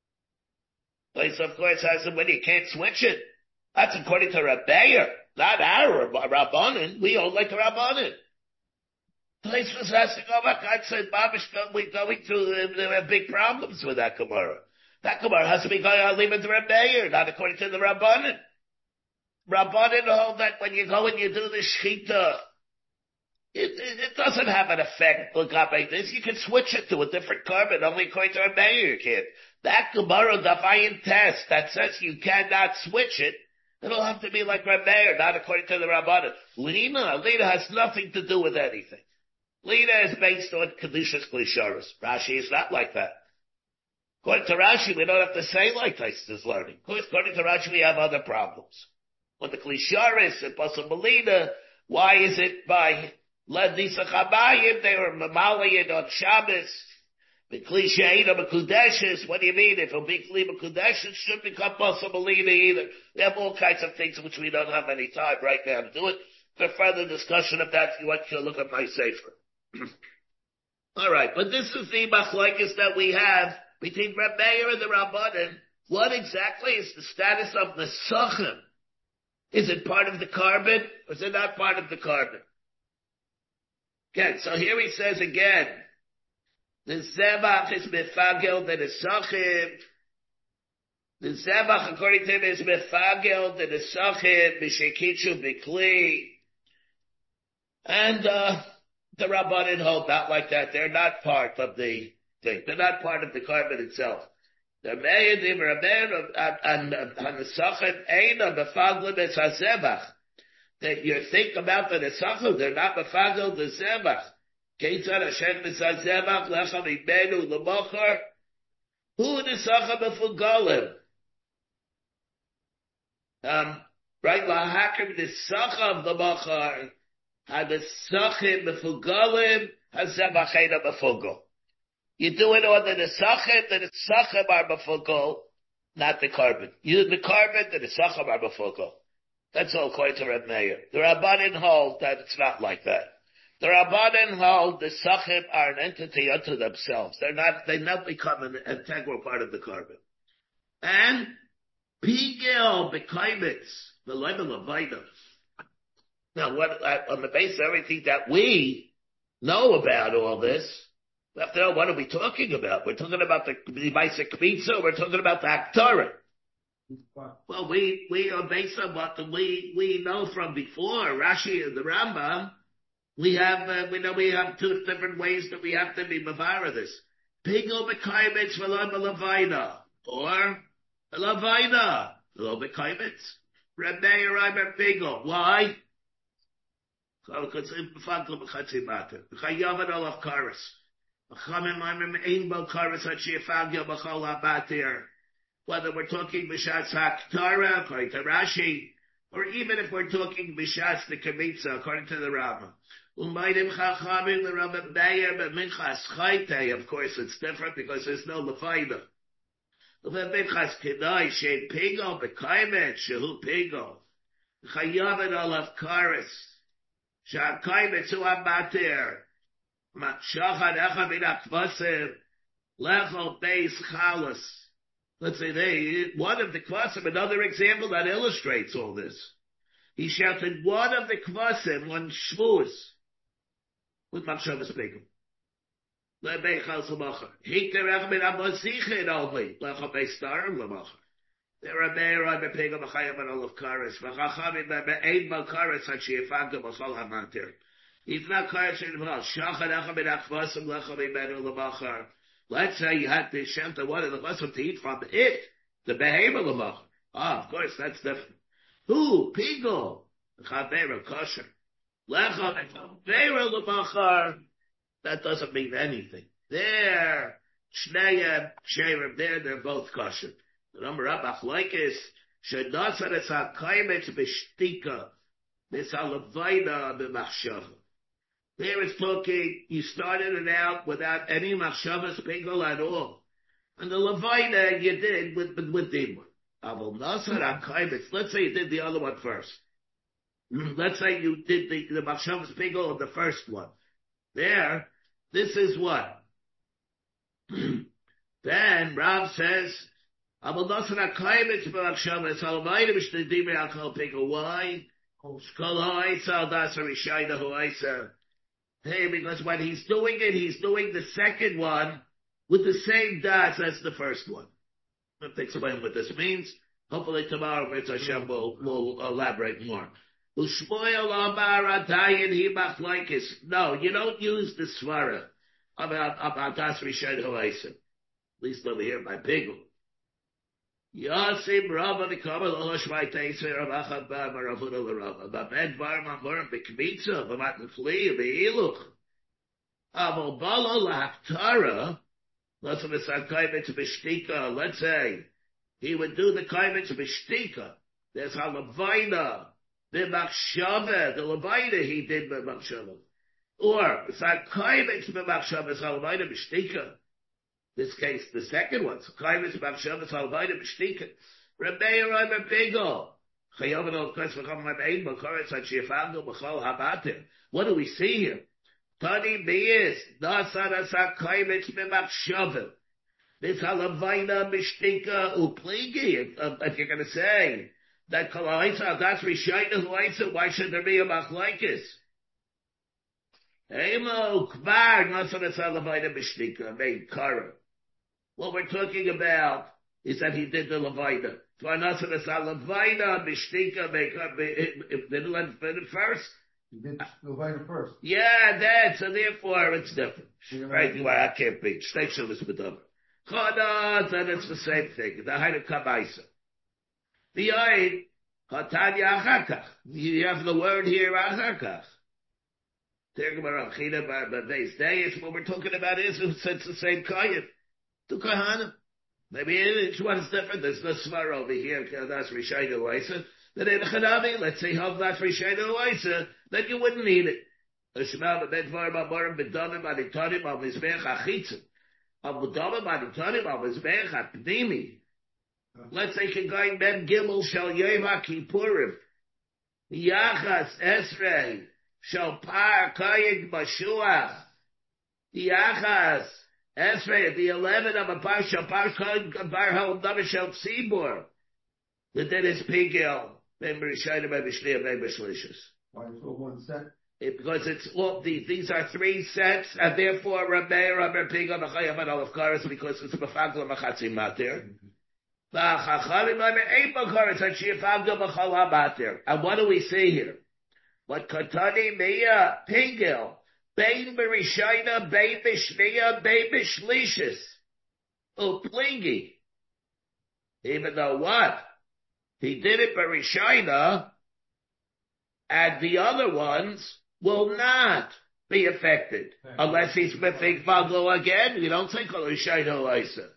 Place, of course, has it when you can't switch it. That's according to Rabbeir, not our Rabbanan. We all like the Rabbanan. Place was asking, oh my God, said, Babish, we're going through, there are big problems with that Gemara. That Gemara has to be going on leaving the Rabbeir, not according to the Rabbanan. Rabbanan hold that when you go and you do the Shechita, it, it, it doesn't have an effect. Look up like this. You can switch it to a different carbon. Only according to Rabbeir you can't. That Gemara, the Vayin test that says you cannot switch it, it'll have to be like Rabbeir, not according to the Rabbanan. Lina, Lina has nothing to do with anything. Lina is based on Kedushas Klisharis. Rashi is not like that. According to Rashi, we don't have to say like this is learning. According to Rashi, we have other problems. When the Klisharis and Pasamalina, why is it by Ladisa Chabayim, they were Mamalayan on Shabbos? The Klishayin of Makudeshes, what do you mean? If it'll be Kli Makudeshes, it should become Pasamalina either. We have all kinds of things which we don't have any time right now to do it. For further discussion of that, if you want to look at my Sefer. All right, but this is the machlokes that we have between Reb Meir and the Rabbanan. What exactly is the status of the Sachem? Is it part of the carbon, or is it not part of the carbon? Okay, so here he says again, the Zebach is mefagel that is Sachem. The Zebach, according to him, is mefagel that is Sachem, b'shekichu b'kli. And, uh, the Rabbanan hold not like that. They're not part of the thing. They're not part of the carbon itself. The Meyadim Rabbanan and the Sachem Eina befaglim es hazebach. That you think about the Nesachim, they're not befaglim the zebach. Keitzad Hashem es hazebach lechem imenu l'mochar. Who Nesachim befugalim? Um, right, lahakim Nesachim l'mochar. Hadesachim befugalim, hazebachena befugal. You do it on the nesachim, the nesachim are befugal, not the carbon. You do the carbon, the nesachim are befugal. That's all according to Reb Meir. The Rabbanan hold that it's not like that. The Rabbanan hold the nesachim are an entity unto themselves. They're not, they not become an integral part of the carbon. And pigel bekaimitz, the level of vainos. Now, what, on the basis of everything that we know about all this, we have to know what are we talking about. We're talking about the Maisa Kmitza, we're talking about the Haktorah. Well, we, we are based on what we, we know from before, Rashi and the Rambam. We have, uh, we know we have two different ways that we have to be mavara this. Pigel b'kaimitz v'lo b'lavayna. Or, b'lavayna. V'lo b'kaimitz. Reb Meir Reimer Pigel. Why? Whether we're talking B'Shas Haktorah, according to Rashi, or even if we're talking B'Shas the Kemitza, according to the Rambam. Of course, it's different because there's no Lefaida. Minchas Kedai, Shein Pigo, B'Kaimet, Shehu Pigo. Chayav Olav Karis. Sha'kaimet zu abater. Shachad echa min akvasim. Lechol beis chalas. Let's say they, one of the kvasim, another example that illustrates all this. He shouted one of the kvasim on Shvuz. With Machshavas Pegel. Lebeichal L'mocher. Hikter echa min amosichin only. Lechol beis starim l'mocher. There are Meir on the Pegel B'chayim and Olav Karis. V'chachamim be'ein Bal Karis had she'ifagdu b'chol ha'matir. If not Karis in B'chol, shachad echa min achvasim lechem imenu l'machar. Let's say you had to shelter one of the chvasim to eat from it, the behemoth l'machar. Ah, of course, that's different. Who? Pegel. Chaveira kosher. Lechem chaveira l'machar. That doesn't mean anything. There, Shneyem, Sherim, there, they're both kosher. The number of machlokes should not say it's a kaimet b'shtika. It's a levayna b'machshava. There it's talking, you started it out without any machshavas pingel at all. And the levayna you did with, with, with dimur. Avol nasar a kaimet. Let's say you did the other one first. Let's say you did the, the machshavas pingel on the first one. There, this is what? Then Rav says, I will not say that climate for Akshama, it's all right, it's the Dibri Alcohol Pickle. Why? Skol Ha'isa, that's a Rishayna Ha'isa. Hey, because when he's doing it, he's doing the second one with the same das as the first one. Let's explain what this means. Hopefully tomorrow, Mitzvah Hashem will, will elaborate more. Ushmoyel Amar Adayin Himach Laikis. No, you don't use the svara about, about das Rishayna Ha'isa. At least over here by Pigel. Yasim Rava Mikabel Oloshmai Teiser Ramachad Ba Maravuda Larava. Bamed Bar Mamorim Bikmitza, Bamat Nefli, Beiluch. Aval Balo Lahtara, let's say the Kaimitz Bishtika, let's say, he would do the Kaimitz Bishtika. There's a Levina, the Machshava, the Levina he did the Machshava. Or, it's a Kaimitz B'Machshava, it's a Levina Bishtika. This case, the second one. So Kaimis Machshavas Halvaida B'Shtika. Rebeir I'm a Bigel. Chayavan al Kres V'cham Mabein B'Choretz HaShifagel B'Chol Habatim. What do we see here? Tani Beis Nasar Asa Kaimis B'Machshavah. This Halavaina B'Shtika Upligi. If you're going to say that Kalaisa, that's Rishayna Huaisa, why should there be a Machlaikis? Emo Kvar Nasar Asa Halavaina B'Shtika. Made Kara. What we're talking about is that he did the Levina. So I know it's a Levina, Mishtika, if they let it first. He did Levina first. Yeah, that, so therefore it's different. Right, why I can't be. Station is Bedummer. Chodas, and it's the same thing. The Haida Kabaisa. The Ayin, Hatanya Achakach. You have the word here, Achakach. What we're talking about is, it's the same Kayan. To Kahana. Maybe each one's different. There's no svar over here. That's Rishayna Waisa. Then in Chanavi, let's say how that's Rishayna Waisa, then you wouldn't need it. Shema Bedvar Bamorim Bedanim Aditanim Al Mizbech Achitzim. Al Bedanim Aditanim Al Mizbech Apnimi. Let's say Kagain Ben Gimel Shal Yeva Kippurim. Yachas Esrei Shal Par Kayig Bashuach. Yachas Esrei, the eleven of a parsha, parsha, bar hal damashel tzibur. The dead is pigel. Remember, Rishayna by Bishliya by Bishlishus. Why is it one set? Because it's all these. These are three sets, and therefore Rabbi Rabbi Pigel Machayam and Olav Karas because it's Bafagla Machatzi Matir. V'Chachalim Rabbi Eight Bakaras and Shifagla Bachal Habatir. And what do we see here? What Katani Mia Pigel. Bein Berishayna, Bein Bishniya, Bein Bishlishis. Uplingi. Even though what? He did it Berishayna, and the other ones will not be affected. Unless he's Mefik Vaglo again, you don't say Kol Rishayna Laisa.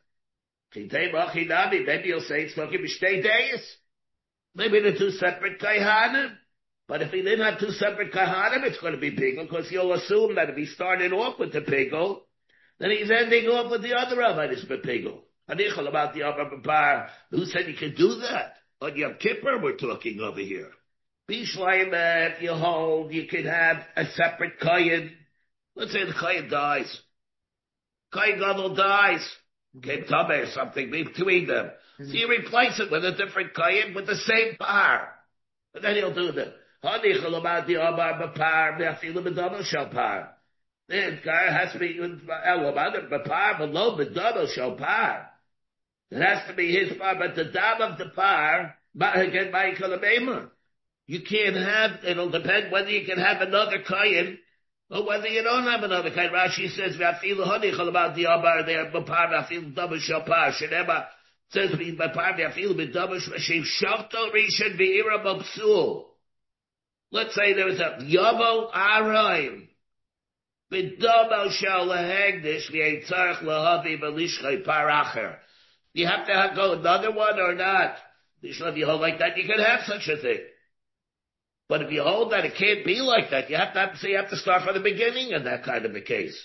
Maybe you'll say it's talking Bishtei Deis. Maybe the two separate Kaihanim. But if he didn't have two separate kahanim, it's going to be pigel, because you'll assume that if he started off with the pigel, then he's ending off with the other Ravaitis Bepigel. Hanichal about the Abba Bapar. Who said you could do that? On Yom Kippur, we're talking over here. Bishlayim, if you hold, you could have a separate Kayin. Let's say the Kayin dies. Kayin Gadol dies. Came Tameh or something between them. So you replace it with a different Kayin with the same par. And then he'll do that. Hanichal about the Amar Bapar, Me'afilu B'Dano Shal Par. The guy has to be Elomad Bapar, below B'Dano Shal Par. It has to be his par, but the dam of the par, again, Ma'ikal Abema. You can't have, it'll depend whether you can have another Kayin, or whether you don't have another Kayin. Rashi says, Me'afilu Hanichal about the Amar there, Bapar, Me'afilu B'Dano Shal Par. Shenema says, Bapar, Me'afilu B'Dano Shal Par. Shev Shavto Rishon V'Ira B'Psul. Let's say there was a Yavo Araim. B'Domo Shal Lahegdish V'Yitzarech Lahavi B'Lishchai Paracher. You have to have, go another one or not. If you hold like that, you can have such a thing. But if you hold that it can't be like that, you have to have, so you have to start from the beginning in that kind of a case.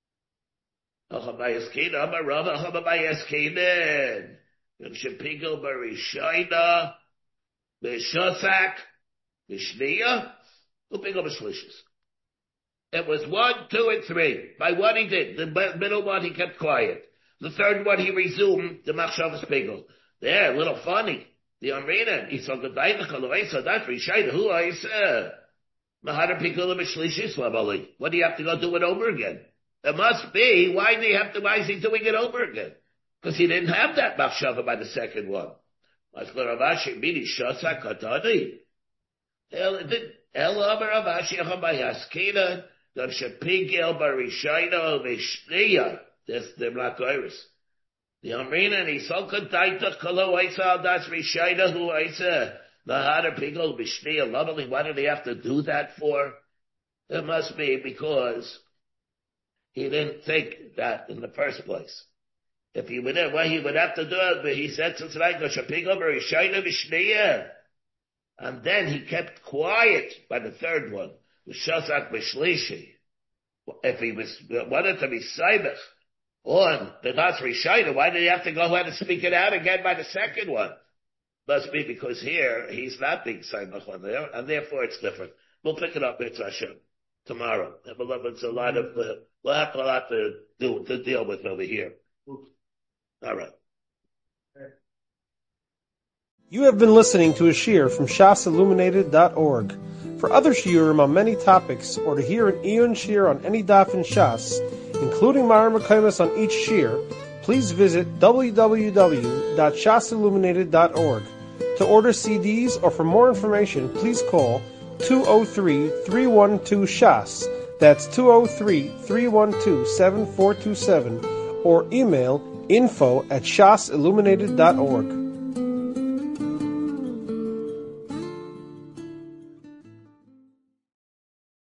Mishniya, Upingo B'Shlishis. It was one, two, and three. By one he did. The middle one he kept quiet. The third one, he resumed the Machshavas Pigel. There, a little funny. The Amrina, he saw the Dainachal, so that Rishayda, who I said, Mahara Pigel Mishlishis Labali. What do you have to go do it over again? It must be, why do you have to, why is he doing it over again? Because he didn't have that Machshava by the second one. Ravashi, Mini Shasa Katani. El Amar Ravashi, Hamayaskina, Dan Shapigel Barishayda, Vishniya. This, the Black Iris. The Amrina, and he so contaita, Kalo Isa, Das Rishayda, who Isa, Mahara Pigel, Vishniya, lovely. Why did he have to do that for? It must be because he didn't think that in the first place. If he would have, well, he would have to do it, but he said, and then he kept quiet by the third one. If he was wanted to be Saibach on the Das Rishayna, why did he have to go ahead and speak it out again by the second one? Must be because here he's not being Saibach on there, and therefore it's different. We'll pick it up, Mitzvah Hashem, tomorrow. It's a lot of, uh, we'll have a lot to do, to deal with over here. All right. You have been listening to a shiur from shas illuminated dot org. For other shiurim on many topics, or to hear an Iyun shiur on any daf in Shas, including Mareh Mekomos on each shiur, please visit w w w dot shas illuminated dot org. To order C Ds or for more information, please call two oh three, three one two, shas. That's two oh three, three one two, seven four two seven. Or email info at shas illuminated dot org.